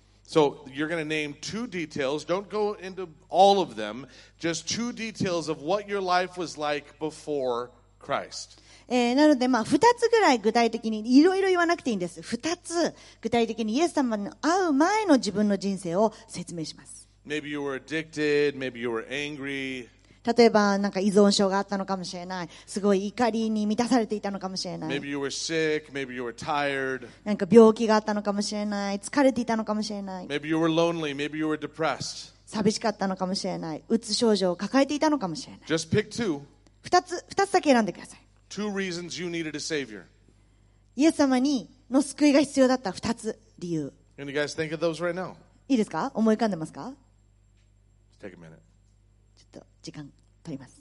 [SPEAKER 1] So you're going to name two details. Don't go into all of them. Just two details of what your life was like before Christ.
[SPEAKER 2] えーなので、まあ、二つぐらい具体的に、いろいろ言わなくていいんです。二つ具体的にイエス様に会う前の自分の人生を説明します。
[SPEAKER 1] Maybe you were addicted. Maybe you were angry.
[SPEAKER 2] 例えば、なんか依存症があったのかもしれない。すごい怒りに満たされていたのかもしれない。
[SPEAKER 1] Maybe you were sick. Maybe you were tired.
[SPEAKER 2] なんか病気があったのかもしれない。疲れていたのかもしれない。
[SPEAKER 1] Maybe you were lonely. Maybe you were depressed.
[SPEAKER 2] 寂しかったのかもしれない。うつ症状を抱えていたのかもしれない。
[SPEAKER 1] Just pick two.
[SPEAKER 2] 二つ、二つだけ選んでください。
[SPEAKER 1] Two reasons you needed a Savior.
[SPEAKER 2] イエス様にの救いが必要だった二つ理由。
[SPEAKER 1] Can you guys think of those right now?
[SPEAKER 2] いいですか？思い浮かんでますか？
[SPEAKER 1] Just take a minute.
[SPEAKER 2] ちょっと時間取ります。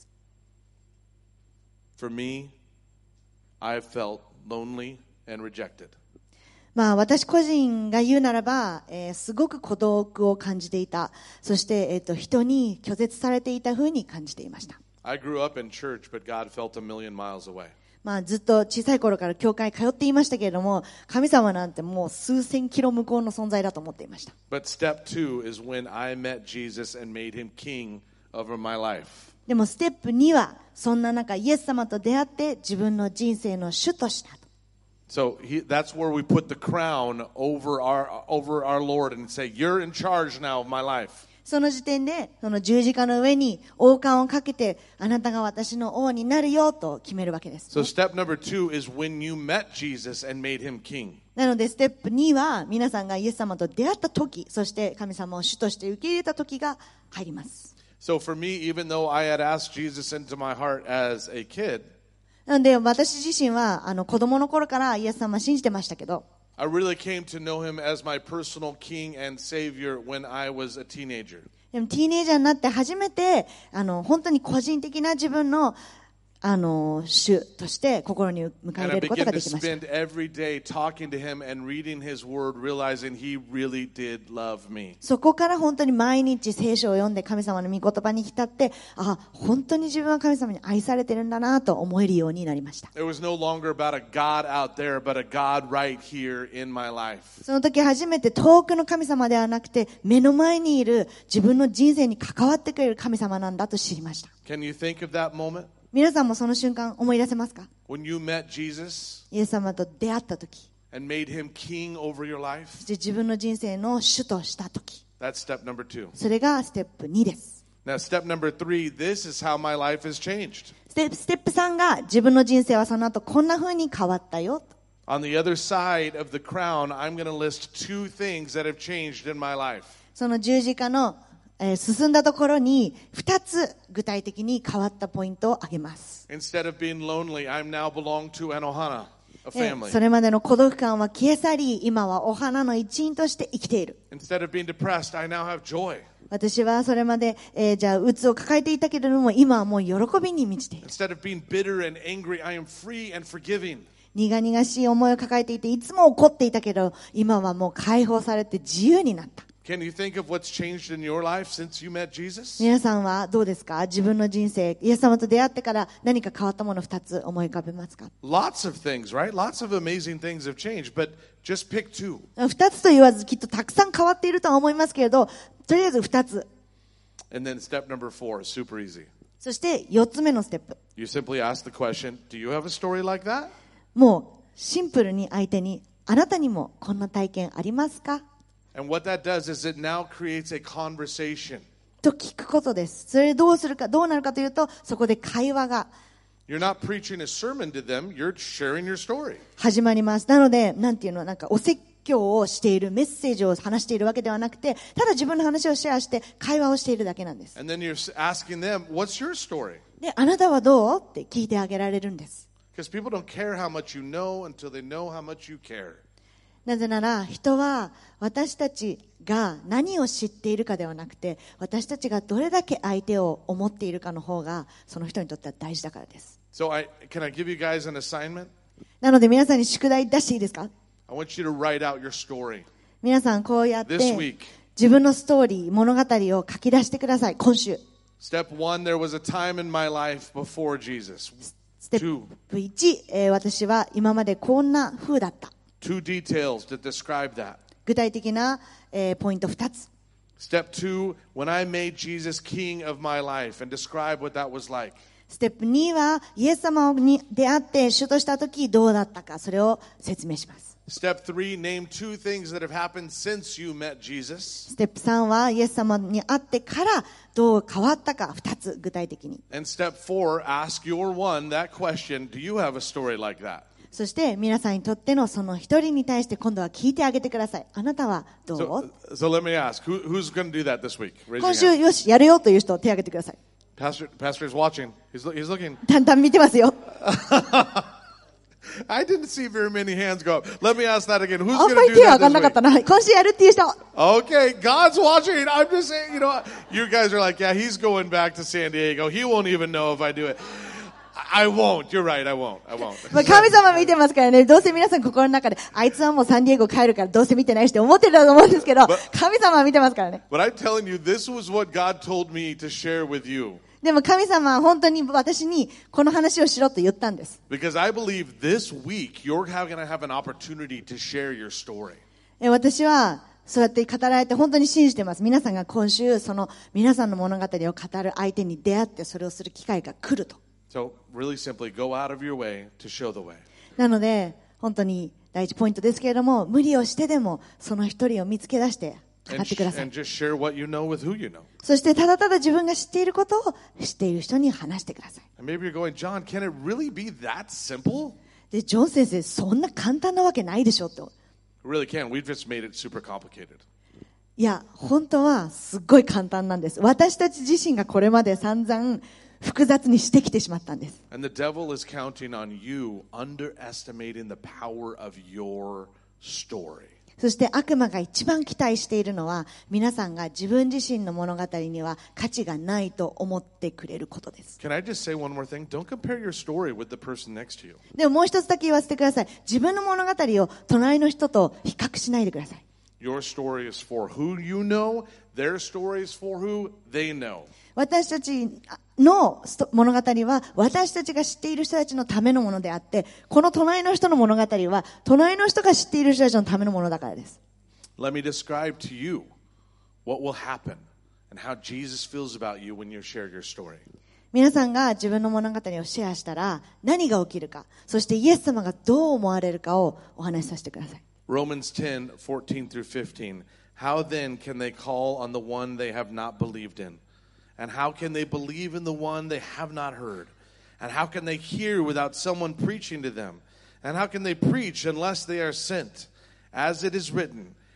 [SPEAKER 1] For me, I felt lonely and rejected.
[SPEAKER 2] まあ私個人が言うならば、えーすごく孤独を感じていた。そして、えーと、人に拒絶されていたふうに感じていました。
[SPEAKER 1] I grew up in church, but God felt a million miles away.
[SPEAKER 2] まあずっと小さい頃から教会通っていましたけれども、神様なんてもう数千キロ向こうの存在だと思っていました。
[SPEAKER 1] But step two is when I met Jesus and made him king over my life.
[SPEAKER 2] でもステップには、そんな中イエス様と出会って自分の人生の主としたと。
[SPEAKER 1] So he, that's where we put the crown over our, over our Lord and say, you're in charge now of my life.
[SPEAKER 2] その時点で、その十字架の上に王冠をかけて、あなたが私の王になるよと決めるわけです。
[SPEAKER 1] So step number two is when you met Jesus and made him king.
[SPEAKER 2] なので、ステップには、皆さんがイエス様と出会った時、そして神様を主として受け入れた時が入ります。
[SPEAKER 1] So for me, even though I had asked Jesus into my heart as a kid,
[SPEAKER 2] なので、私自身は、あの、子供の頃からイエス様を信じてましたけど、
[SPEAKER 1] I really came to know him as my personal king and savior when I was a teenager.
[SPEAKER 2] でも、ティーネイジャーになって初めて、あの、本当に個人的な自分の、あの、主として心に迎え入
[SPEAKER 1] And
[SPEAKER 2] れ
[SPEAKER 1] I
[SPEAKER 2] ること
[SPEAKER 1] began
[SPEAKER 2] が
[SPEAKER 1] to
[SPEAKER 2] できました。
[SPEAKER 1] spend every day talking to him and reading his word, realizing he really did love me.
[SPEAKER 2] そこから本当に毎日聖書を読んで神様の御言葉に浸って、あ、本当に自分は神様に愛されてるんだなと思えるようになりました。
[SPEAKER 1] It was no longer about a God out there, but a God right here in my life.
[SPEAKER 2] その時初めて遠くの神様ではなくて、目の前にいる自分の人生に関わってくれる神様なんだと知りました。
[SPEAKER 1] Can you think of that moment?
[SPEAKER 2] 皆さんもその瞬間思い出せますか？
[SPEAKER 1] When you met Jesus
[SPEAKER 2] イエス様と出会った時、
[SPEAKER 1] and made him king over your
[SPEAKER 2] そ
[SPEAKER 1] life?
[SPEAKER 2] して自分の人生の主とした時、
[SPEAKER 1] That's step number two.
[SPEAKER 2] それがステップにです。
[SPEAKER 1] Now, step number three, this is how my life has changed.
[SPEAKER 2] ステップ、ステップさんが自分の人生はその後こんな風に変わったよと。
[SPEAKER 1] On the other side of the crown, I'm going to list two things that have changed in my life.
[SPEAKER 2] その十字架のえー進んだところにふたつ具体的に変わったポイントを挙げます。
[SPEAKER 1] Instead of being lonely, I'm now belong to an ohana, a
[SPEAKER 2] え
[SPEAKER 1] family.
[SPEAKER 2] それまでの孤独感は消え去り、今はお花の一員として生きている。
[SPEAKER 1] Instead of being depressed, I now have joy.
[SPEAKER 2] 私はそれまで、えーじゃあ鬱を抱えていたけれども、今はもう喜びに満ちている。
[SPEAKER 1] Instead of being bitter and angry, I am free and forgiving.
[SPEAKER 2] 苦々しい思いを抱えていて、いつも怒っていたけど、今はもう解放されて自由になった。
[SPEAKER 1] Can you think of what's changed in your life since you met Jesus?
[SPEAKER 2] 皆さんはどうですか？自分の人生、イエス様と出会ってから何か変わったものふたつ思い浮かべますか？
[SPEAKER 1] Lots of things, right? Lots of amazing things have changed, but just pick two.
[SPEAKER 2] ふたつと言わずきっとたくさん変わっているとは思いますけれど、とりあえずふたつ。
[SPEAKER 1] And then step number four is super easy.
[SPEAKER 2] そしてよっつめのステップ。
[SPEAKER 1] You simply ask the question, do you have a story like that?
[SPEAKER 2] もうシンプルに相手に、あなたにもこんな体験ありますか？
[SPEAKER 1] And what that does is it now creates a conversation.
[SPEAKER 2] と聞くことです。それでどうするか、どうなるかというと、そこで会話が
[SPEAKER 1] You're not preaching a sermon to them, you're sharing your story.
[SPEAKER 2] 始まります。なので、なんていうの、なんかお説教をしている、メッセージを話しているわけではなくて、ただ自分の話をシェアして会話をしているだけなんです。
[SPEAKER 1] And then you're asking them, what's your story?
[SPEAKER 2] で、あなたはどうって聞いてあげられるんです。
[SPEAKER 1] Because people don't care how much you know until they know how much you care.
[SPEAKER 2] なぜなら、人は私たちが何を知っているかではなくて、私たちがどれだけ相手を思っているかの方が、その人にとっては大事だからです。
[SPEAKER 1] So I, can I give you guys an assignment?
[SPEAKER 2] なので皆さんに宿題出していいですか？
[SPEAKER 1] I want you to write out your story
[SPEAKER 2] 皆さんこうやって
[SPEAKER 1] this week.
[SPEAKER 2] 自分のストーリー、物語を書き出してください。今週。
[SPEAKER 1] Step one, there was a time in my life before Jesus.
[SPEAKER 2] ステ
[SPEAKER 1] Two,
[SPEAKER 2] ップいち、えー私は今までこんな風だった。
[SPEAKER 1] two details to describe that.
[SPEAKER 2] 具体的な、えーポイントふたつ。
[SPEAKER 1] Step two, when I made Jesus king of my life and describe what that was like.
[SPEAKER 2] ステップにはイエス様に出会って主とした時どうだったか、それを説明します。
[SPEAKER 1] Step three, name two things that have happened since you met Jesus.
[SPEAKER 2] ステップさんはイエス様に会ってからどう変わったかふたつ具体的に。
[SPEAKER 1] And step four, ask your one that question, do you have a story like that?
[SPEAKER 2] そして皆さんにとってのその一人に対して今度は聞いてあげてください。あなたはどう？
[SPEAKER 1] So, so let me ask, who, who's going to do that this week? Raise
[SPEAKER 2] 今
[SPEAKER 1] your
[SPEAKER 2] 週
[SPEAKER 1] hand.
[SPEAKER 2] よしやるよという人手を挙げてください。
[SPEAKER 1] Pastor, Pastor's watching. He's, he's looking.
[SPEAKER 2] だんだん見てますよ。
[SPEAKER 1] I didn't see very many hands go up. Let me ask that again. Who's
[SPEAKER 2] あん
[SPEAKER 1] going
[SPEAKER 2] ま
[SPEAKER 1] to
[SPEAKER 2] り
[SPEAKER 1] do
[SPEAKER 2] 手が
[SPEAKER 1] that
[SPEAKER 2] 上がんなか
[SPEAKER 1] this
[SPEAKER 2] った
[SPEAKER 1] week?
[SPEAKER 2] な。今週やるっていう人。
[SPEAKER 1] Okay, God's watching. I'm just saying, you know, you guys are like, yeah, he's going back to San Diego. He won't even know if I do it. I won't. You're right. I won't. I won't.
[SPEAKER 2] まあ神様見てますからね。どうせ皆さん心の中で、あいつはもうサンディエゴ帰るからどうせ見てないしって思ってると思うんですけど、神様は見てますからね。
[SPEAKER 1] But I'm telling you, this was what God told me to share with you.
[SPEAKER 2] でも神様は本当に私にこの話をしろと言ったんです。
[SPEAKER 1] Because I believe this week you're going to have an opportunity to share your story.
[SPEAKER 2] え私はそうやって語られて本当に信じてます。皆さんが今週その皆さんの物語を語る相手に出会ってそれをする機会が来ると。
[SPEAKER 1] So really simply, go out of your way to show the way.
[SPEAKER 2] なので本当に第一ポイントですけれども、無理をしてでもその一人を見つけ出して語
[SPEAKER 1] And,
[SPEAKER 2] ってくださ
[SPEAKER 1] and
[SPEAKER 2] い。
[SPEAKER 1] just share what you know with who you know.
[SPEAKER 2] そしてただただ自分が知っていることを知っている人に話してください。
[SPEAKER 1] And maybe you're going, John, can it really be that simple?
[SPEAKER 2] で、ジョン先生、そんな簡単なわけないでしょと。
[SPEAKER 1] It really can. We've just made it super complicated.
[SPEAKER 2] いや、本当はすっごい簡単なんです。私たち自身がこれまで散々複雑にしてきてしまったんです。
[SPEAKER 1] And the devil is counting on you underestimating the power of your story.
[SPEAKER 2] そして悪魔が一番期待しているのは、皆さんが自分自身の物語には価値がないと思ってくれることです。
[SPEAKER 1] Can I just say one more thing? Don't compare your story with the person next to you.
[SPEAKER 2] でももう一つだけ言わせてください。自分の物語を隣の人と比較しないでください。
[SPEAKER 1] Your story is for who you know. Their story is for who they know.
[SPEAKER 2] 私たちの物語は私たちが知っている人たちのためのものであって、この隣の人の物語は隣の人が知っている人たちのためのものだからです。
[SPEAKER 1] Let me describe to you what will happen and how Jesus feels about you when you share your story.
[SPEAKER 2] 皆さんが自分の物語をシェアしたら何が起きるか、そしてイエス様がどう思われるかをお話しさせてください。
[SPEAKER 1] Romans ten, fourteen through fifteen. How then can they call on the one they have not believed in? And how can they believe in the one they have not heard? And how can they hear without someone preaching to them? And how can they preach unless they are sent? As it is written,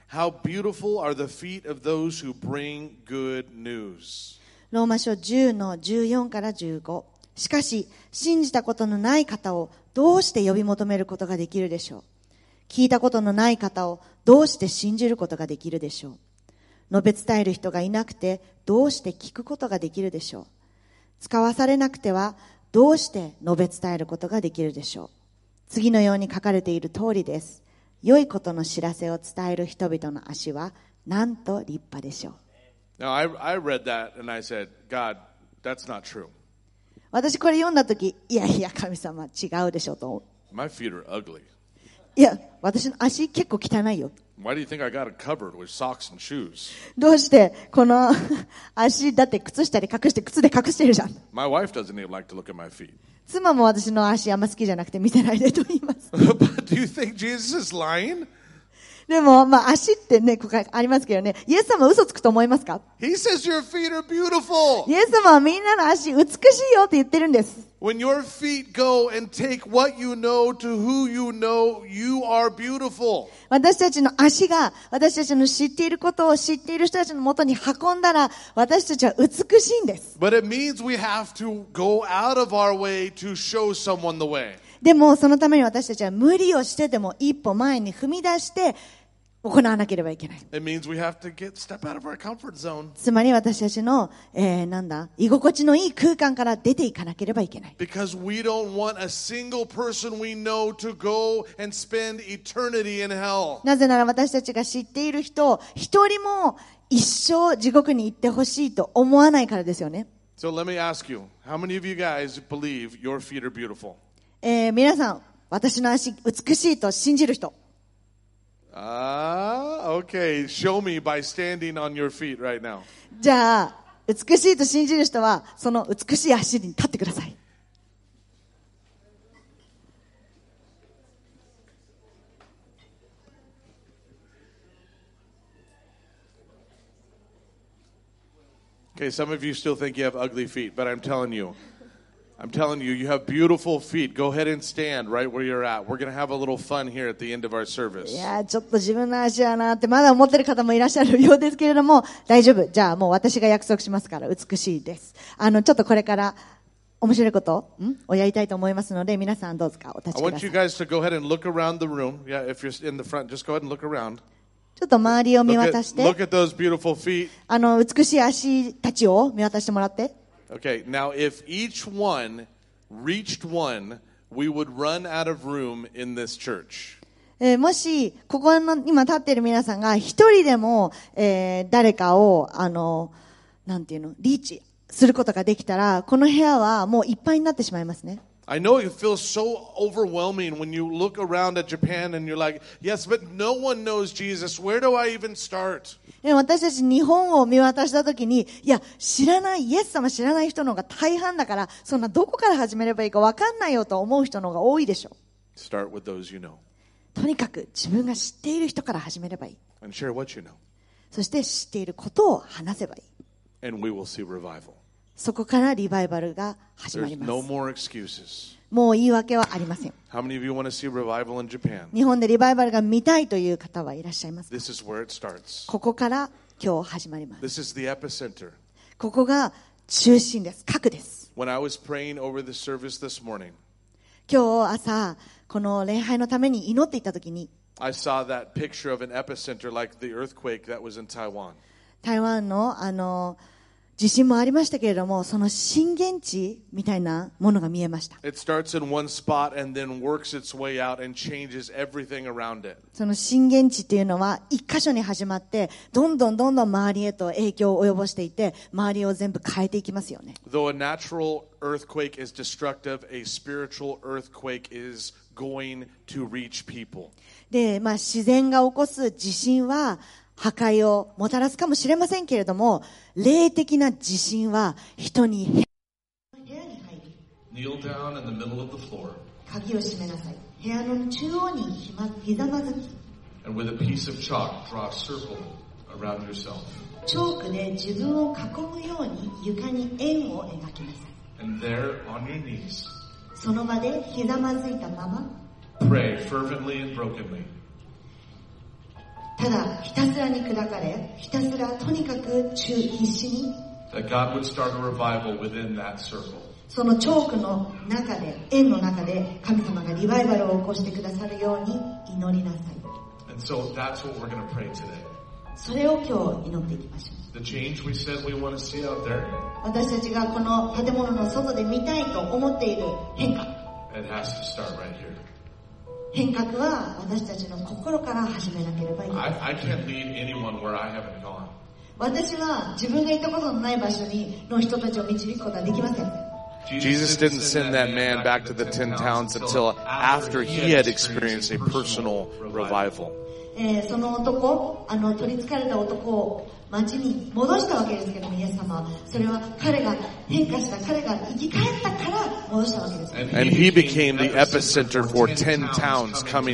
[SPEAKER 1] How beautiful are the feet of those who bring good news.
[SPEAKER 2] ローマ書じゅうのじゅうよんからじゅうご。しかし、信じたことのない方をどうして呼び求めることができるでしょう。聞いたことのない方をどうして信じることができるでしょう。述べ伝える人がいなくてどうして聞くことができるでしょう。使わされなくてはどうして述べ伝えることができるでしょう。次のように書かれている通りです。良いことの知らせを伝える人々の足はなんと立派でしょう。
[SPEAKER 1] Now, I, I read that and I said, God, that's not true.
[SPEAKER 2] 私これ読んだとき、いやいや神様違うでしょうと思う。
[SPEAKER 1] My feet are ugly.
[SPEAKER 2] いや、私の足結構汚いよ。
[SPEAKER 1] Why do you think I got it covered with socks and shoes?
[SPEAKER 2] どうしてこの足だって靴下で隠して靴で隠してるじゃん。
[SPEAKER 1] My wife doesn't even like to look at my feet.
[SPEAKER 2] 妻も私の足あんま好きじゃなくて見せないでと言います。
[SPEAKER 1] But do you think Jesus is lying?
[SPEAKER 2] でも、まあ足ってね、ここありますけどね、イエス様は嘘つくと思いますか？
[SPEAKER 1] He says your feet are beautiful.
[SPEAKER 2] イエス様はみんなの足美しいよって言ってるんです。
[SPEAKER 1] When your feet go and take what you know to who you know, you are beautiful.
[SPEAKER 2] 私たちの足が私たちの知っていることを知っている人たちのもとに運んだら私たちは美しいんです。
[SPEAKER 1] But it means we have to go out of our way to show someone the way.
[SPEAKER 2] でもそのために私たちは無理をしてでも一歩前に踏み出して行わなければいけない。
[SPEAKER 1] It means we have to get step out of our comfort zone.
[SPEAKER 2] つまり私たちの、えー、なんだ居心地のいい空間から出ていかなければいけない。
[SPEAKER 1] Because we don't want a single person we know to go and spend eternity in hell.
[SPEAKER 2] なぜなら私たちが知っている人一人も一生地獄に行ってほしいと思わないからですよね。
[SPEAKER 1] So let me ask you, how many of you guys believe your feet are beautiful?
[SPEAKER 2] えー、皆さん私の足美しいと信じる人。
[SPEAKER 1] Ah, okay. Show me by standing on your feet right now.
[SPEAKER 2] じゃあ美しいと信じる人はその美しい足に立ってください。
[SPEAKER 1] Okay, some of you still think you have ugly feet, but I'm telling you, I'm telling you, you have beautiful feet. Go ahead and stand right where you're at. We're going to have a little fun here at the end of our service.
[SPEAKER 2] いやちょっと自分の足はなってまだ思ってる方もいらっしゃるようですけれども大丈夫。じゃあもう私が約束しますから美しいです。あのちょっとこれから面白いことんをやりたいと思いますので皆さんどうぞお立ち
[SPEAKER 1] I
[SPEAKER 2] くだ
[SPEAKER 1] want
[SPEAKER 2] さ
[SPEAKER 1] you
[SPEAKER 2] い。
[SPEAKER 1] guys to go ahead and look around the room. Yeah, if you're in the front, just go ahead and look around.
[SPEAKER 2] ちょっと周りを見
[SPEAKER 1] Look
[SPEAKER 2] 渡
[SPEAKER 1] at,
[SPEAKER 2] して
[SPEAKER 1] look at those beautiful feet.
[SPEAKER 2] あの美しい足たちを見渡してもらって。
[SPEAKER 1] Okay, now if each one reached one, we would run out of room in this church.
[SPEAKER 2] えーもしここの今立っている皆さんが一人でも、えー誰かをあのなんていうのリーチすることができたらこの部屋はもういっぱいになってしまいますね。
[SPEAKER 1] I know it feels so overwhelming when you look around at Japan and you're like, yes, but no one knows Jesus. Where do I even start?
[SPEAKER 2] でも私たち日本を見渡したときに、いや、知らない、イエス様知らない人の方が大半だから、そんなどこから始めればいいか分かんないよと思う人の方が多いでしょう。
[SPEAKER 1] Start with those you know
[SPEAKER 2] とにかく自分が知っている人から始めればいい。
[SPEAKER 1] and share what you know.
[SPEAKER 2] そして知っていることを話せばいい。
[SPEAKER 1] And we will see revival.
[SPEAKER 2] そこからリバイバルが始ま
[SPEAKER 1] There's
[SPEAKER 2] ります。
[SPEAKER 1] no more excuses.
[SPEAKER 2] もう言い訳はありません。
[SPEAKER 1] How many of you want to see revival in Japan?
[SPEAKER 2] 日本でリバイバルが見たいという方はいらっしゃいますか？
[SPEAKER 1] This is where it starts.
[SPEAKER 2] ここから今日始まります。
[SPEAKER 1] This is the epicenter.
[SPEAKER 2] ここが中心です。核です。
[SPEAKER 1] When I was praying over the service this morning,
[SPEAKER 2] 今日朝この礼拝のために祈っていたときに
[SPEAKER 1] I saw that picture of an epicenter like the earthquake that was in Taiwan.
[SPEAKER 2] 台湾のあの地震もありましたけれども、その震源地みたいなものが見えました。
[SPEAKER 1] It starts in one spot and then works its way out and changes everything around it.
[SPEAKER 2] その震源地っていうのは一箇所に始まって、どんどんどんどん周りへと影響を及ぼしていて、周りを全部変えていきますよね。
[SPEAKER 1] Though a natural earthquake is destructive, a spiritual earthquake is going to reach people.
[SPEAKER 2] で、まあ自然が起こす地震は破壊をもたらすかもしれませんけれども、霊的な地震は人に部屋に入り、
[SPEAKER 1] Kneel down in the middle of the floor
[SPEAKER 2] 鍵を閉めなさい。部屋の中央にひまひざまずき、
[SPEAKER 1] and with a piece of chalk draw a circle around yourself.
[SPEAKER 2] チョークで自分を囲むように床に円を描きなさい。
[SPEAKER 1] And there on your knees,
[SPEAKER 2] その場でひざまずいたまま、
[SPEAKER 1] pray fervently and brokenly.
[SPEAKER 2] ただひたすらに砕かれ、ひたすらとにかく中必死に
[SPEAKER 1] that God would start a revival within that circle.
[SPEAKER 2] そのチョークの中で、円の中で神様がリバイバルを起こしてくださるように祈りなさい。
[SPEAKER 1] And so that's what we're going to pray today.
[SPEAKER 2] それを今日祈っていきましょう。
[SPEAKER 1] The change we said we want to see out there,
[SPEAKER 2] 私たちがこの建物の外で見たいと思っている変化、
[SPEAKER 1] it has to start right here.
[SPEAKER 2] 変革は私たちの心から始めなければいけない。
[SPEAKER 1] I, I can't lead anyone where I haven't gone.
[SPEAKER 2] 私は自分が行ったことのない場所にの人たちを導くことはできません。
[SPEAKER 1] Jesus didn't send that man back to the ten towns until after he had experienced a personal revival.
[SPEAKER 2] えー、その男、あの取り憑かれた男を町に戻したわけですけども、イエス様はそれは彼が変化した、彼が生き返ったから戻したわけです。
[SPEAKER 1] And he became the epicenter for ten towns coming.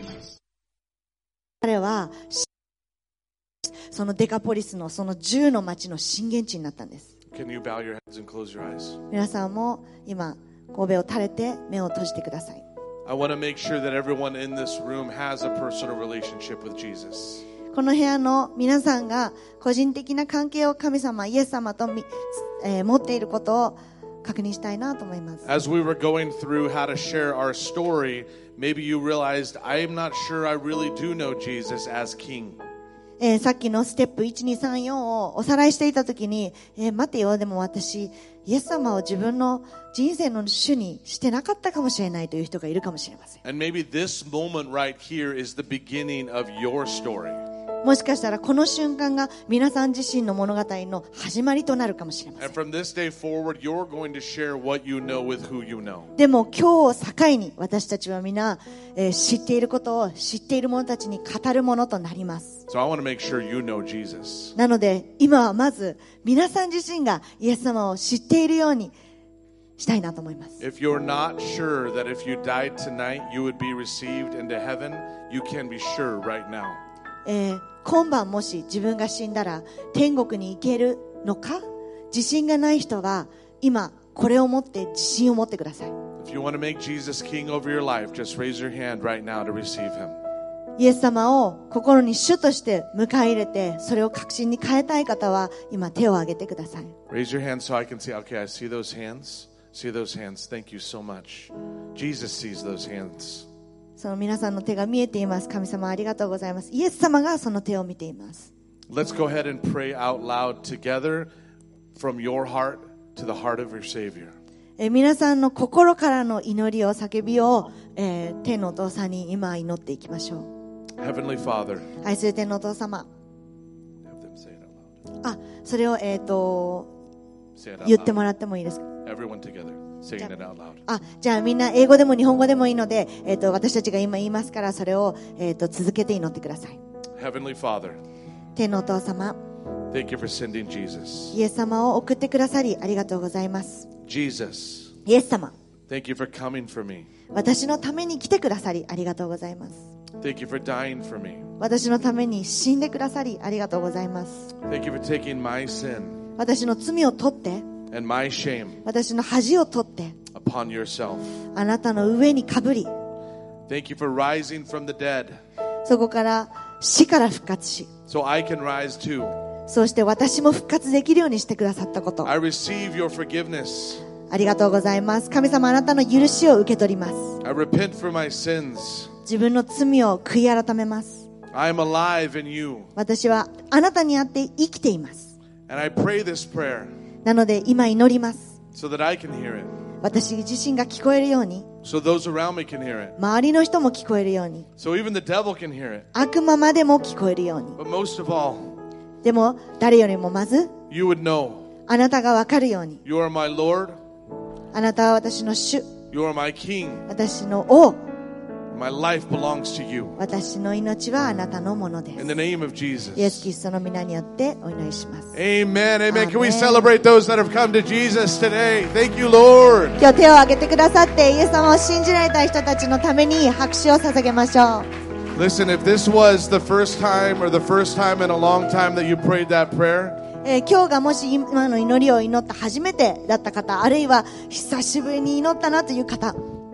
[SPEAKER 2] 彼はそのデカポリスのそのじゅうの町の震源地になったんです。
[SPEAKER 1] Can you bow your heads and close your eyes?
[SPEAKER 2] 皆さんも今神戸を垂れて目を閉じてください。
[SPEAKER 1] I want to make sure that everyone in this room has a personal relationship with Jesus.
[SPEAKER 2] この部屋の皆さんが個人的な関係を神様、イエス様と、えー、持っていることを確認したいなと思います。
[SPEAKER 1] As we were going through how to share our story, maybe you realized I am not sure I really do know Jesus as King.
[SPEAKER 2] えー、さっきのステップいち、に、さん、よんをおさらいしていたときに、えー、待てよ、でも私イエス様を自分の人生の主にしてなかったかもしれないという人がいるかもしれません。
[SPEAKER 1] And maybe this moment right here is the beginning of your story.
[SPEAKER 2] もしかしたらこの瞬間が皆さん自身の物語の始まりとなるかもしれませ
[SPEAKER 1] And
[SPEAKER 2] ん。
[SPEAKER 1] from this day forward, you're going to share what you know with who you know.
[SPEAKER 2] でも今日を境に私たちは皆、えー、知っていることを知っている者たちに語るものとなります。
[SPEAKER 1] So I want to make sure you know Jesus.
[SPEAKER 2] なので今はまず皆さん自身がイエス様を知っているようにしたいなと思います。
[SPEAKER 1] If you're not sure that if you died tonight, you would be received into heaven, you can be sure right now.
[SPEAKER 2] えー、今晩もし自分が死んだら天国に行けるのか、自信がない人は今これを持って自信を持ってください。
[SPEAKER 1] If you want to make Jesus king over your life, just raise your hand right now to receive him.
[SPEAKER 2] イエス様を心に主として迎え入れてそれを確信に変えたい方は今手を挙げてください。
[SPEAKER 1] Raise your hand so I can see. Okay, I see those hands. See those hands. Thank you so much. Jesus sees those hands.
[SPEAKER 2] その皆さんの手が見えています。神様ありがとうございます。イエス様がその手を見ています。
[SPEAKER 1] Let's go ahead and pray out loud together from your heart to the heart of your Savior.
[SPEAKER 2] えー、皆さんの心からの祈りを叫びを、えー、天のお父さんに今祈っていきましょう。
[SPEAKER 1] Heavenly Father.
[SPEAKER 2] 愛する天のお父様。
[SPEAKER 1] Have them say it out loud.
[SPEAKER 2] あ、それを、えー、と
[SPEAKER 1] Say it out
[SPEAKER 2] 言って
[SPEAKER 1] loud.
[SPEAKER 2] もらってもいいですか。
[SPEAKER 1] Everyone together. Saying it out loud.
[SPEAKER 2] あ、じゃあみんな英語でも日本語でもいいので、えー、と私たちが今言いますからそれを、えー、と続けて祈ってください。
[SPEAKER 1] Heavenly Father.
[SPEAKER 2] 天のお父様、
[SPEAKER 1] Thank you for sending Jesus.
[SPEAKER 2] イエス様を送ってくださりありがとうございます。
[SPEAKER 1] Jesus.
[SPEAKER 2] イエス様、
[SPEAKER 1] Thank you for coming for me.
[SPEAKER 2] 私のために来てくださりありがとうございます。
[SPEAKER 1] Thank you for dying for me.
[SPEAKER 2] 私のために死んでくださりありがとうございます。
[SPEAKER 1] Thank you for taking my sin
[SPEAKER 2] 私の罪を取って、
[SPEAKER 1] and my shame
[SPEAKER 2] 私の恥を取って
[SPEAKER 1] upon yourself.
[SPEAKER 2] あなたの上にかぶり、
[SPEAKER 1] Thank you for rising from the dead
[SPEAKER 2] そこから死から復活し、
[SPEAKER 1] so I can rise too.
[SPEAKER 2] そして私も復活できるようにしてくださったこと、
[SPEAKER 1] I receive your forgiveness.
[SPEAKER 2] ありがとうございます。神様、あなたの許しを受け取ります。
[SPEAKER 1] I repent for my sins.
[SPEAKER 2] 自分の罪を悔い改めます。
[SPEAKER 1] I am alive in you.
[SPEAKER 2] 私はあなたにあって生きています。
[SPEAKER 1] And I pray this prayer
[SPEAKER 2] なので今祈ります。
[SPEAKER 1] so that I can hear it.
[SPEAKER 2] 私自身が聞こえるように、
[SPEAKER 1] So those around me can hear it.
[SPEAKER 2] 周りの人も聞こえるように、
[SPEAKER 1] So even the devil can hear it.
[SPEAKER 2] 悪魔までも聞こえるように。
[SPEAKER 1] But most of all,
[SPEAKER 2] でも誰よりもまず
[SPEAKER 1] you would know.
[SPEAKER 2] あなたがわかるように、
[SPEAKER 1] You are my Lord.
[SPEAKER 2] あなたは私の主、
[SPEAKER 1] You are my King.
[SPEAKER 2] 私の王、
[SPEAKER 1] My life belongs to you.
[SPEAKER 2] 私の命はあなたのものです。
[SPEAKER 1] In the name of Jesus.
[SPEAKER 2] イエス・キリストの皆によってお祈りします。
[SPEAKER 1] Amen. Amen. Can we
[SPEAKER 2] Amen.
[SPEAKER 1] celebrate those that have come to Jesus today? Thank you, Lord.
[SPEAKER 2] 今日手を挙げてくださってイエス様を信じられた人たちのために拍手を捧げましょう。
[SPEAKER 1] Listen, if this was the first time or the first time in a long time that you prayed that prayer,
[SPEAKER 2] えー今日がもし今の祈りを祈った初めてだった方、あるいは久しぶりに祈ったなという方、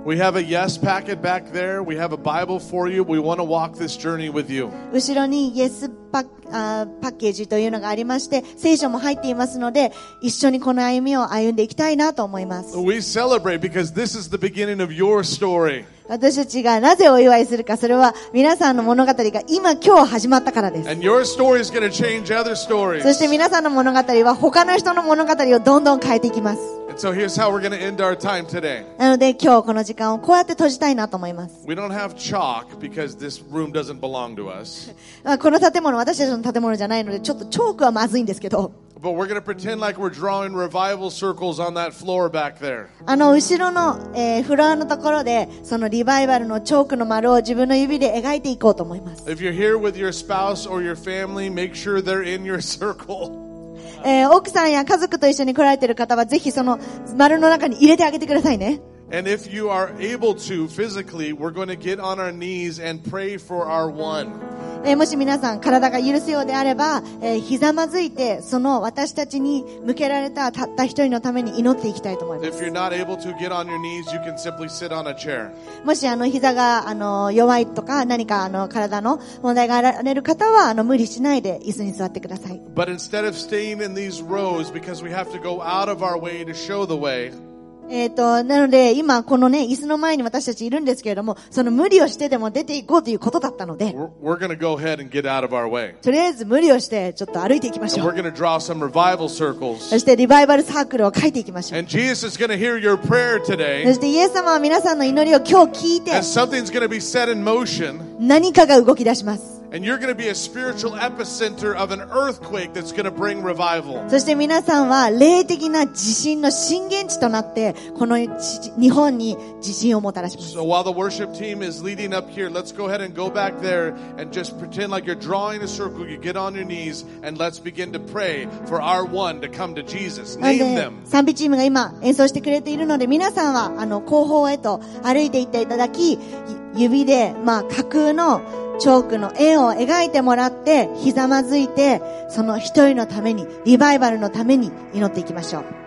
[SPEAKER 1] We have a yes packet back there. We have a Bible for you. We want to walk this journey with you.
[SPEAKER 2] 後ろにイエスパッ、あーパッケージというのがありまして、聖書も入っていますので、一緒にこの歩みを歩んでいきたいなと思います。
[SPEAKER 1] We celebrate because this is the beginning of your story.
[SPEAKER 2] 私たちがなぜお祝いするか、それは皆さんの物語が今今日始まったからです。
[SPEAKER 1] And your story is going to change other stories.
[SPEAKER 2] そして皆さんの物語は他の人の物語をどんどん変えていきます。
[SPEAKER 1] And so here's how we're going to end our time today.
[SPEAKER 2] なので今日この時間をこうやって閉じたいなと思います。
[SPEAKER 1] We don't have chalk because this room doesn't belong to us.
[SPEAKER 2] まあこの建物、私たちの建物じゃないので、ちょっとチョークはまずいんですけど、
[SPEAKER 1] But we're going to pretend like we're drawing revival circles on that floor back there.
[SPEAKER 2] あの後ろの、えーフロアのところでそのリバイバルのチョークの丸を自分の指で描いていこうと思います。
[SPEAKER 1] If you're here with your spouse or your family, make sure they're in your circle.
[SPEAKER 2] えー奥さんや家族と一緒に来られている方はぜひその丸の中に入れてあげてくださいね。
[SPEAKER 1] And if you are able to physically, we're going to get on our knees and pray for our one.
[SPEAKER 2] えーもし皆さん体が許すようであれば、えーひざまずいてその私たちに向けられたたった一人のために祈っていきたいと思いま
[SPEAKER 1] If
[SPEAKER 2] す。
[SPEAKER 1] you're not able to get on your knees, you can simply sit on a chair.
[SPEAKER 2] もしあの膝があの弱いとか何かあの体の問題があられる方はあの無理しないで椅子に座ってください。
[SPEAKER 1] But instead of staying in these rows because we have to go out of our way to show the way,
[SPEAKER 2] えっと、なので今このね椅子の前に私たちいるんですけれども、その無理をしてでも出ていこうということだったので、
[SPEAKER 1] we're, we're going to go ahead and get out of our way.
[SPEAKER 2] とりあえず無理をしてちょっと歩いていきまし
[SPEAKER 1] And
[SPEAKER 2] ょ
[SPEAKER 1] we're
[SPEAKER 2] う。
[SPEAKER 1] going to draw some revival circles.
[SPEAKER 2] そしてリバイバルサークルを書いていきましょう。
[SPEAKER 1] And Jesus is going to hear your prayer
[SPEAKER 2] そ
[SPEAKER 1] today.
[SPEAKER 2] してイエス様は皆さんの祈りを今日聞いて
[SPEAKER 1] And something's going to be set in motion.
[SPEAKER 2] 何かが動き出します。
[SPEAKER 1] And you're going to be a spiritual epicenter of an earthquake that's going to bring revival.
[SPEAKER 2] そして皆さんは霊的な地震の震源地となってこの日本に地震をもたらします。
[SPEAKER 1] So while the worship team is leading up here, let's go ahead and go back there and just pretend like you're drawing a circle. You get on your knees and let's begin to pray for our one to come to Jesus.
[SPEAKER 2] なの
[SPEAKER 1] Name
[SPEAKER 2] で
[SPEAKER 1] them.
[SPEAKER 2] 賛美チームが今演奏してくれているので、皆さんはあの後方へと歩いていっていただき、指でまあ架空のチョークの円を描いてもらってひざまずいて、その一人のためにリバイバルのために祈っていきましょう。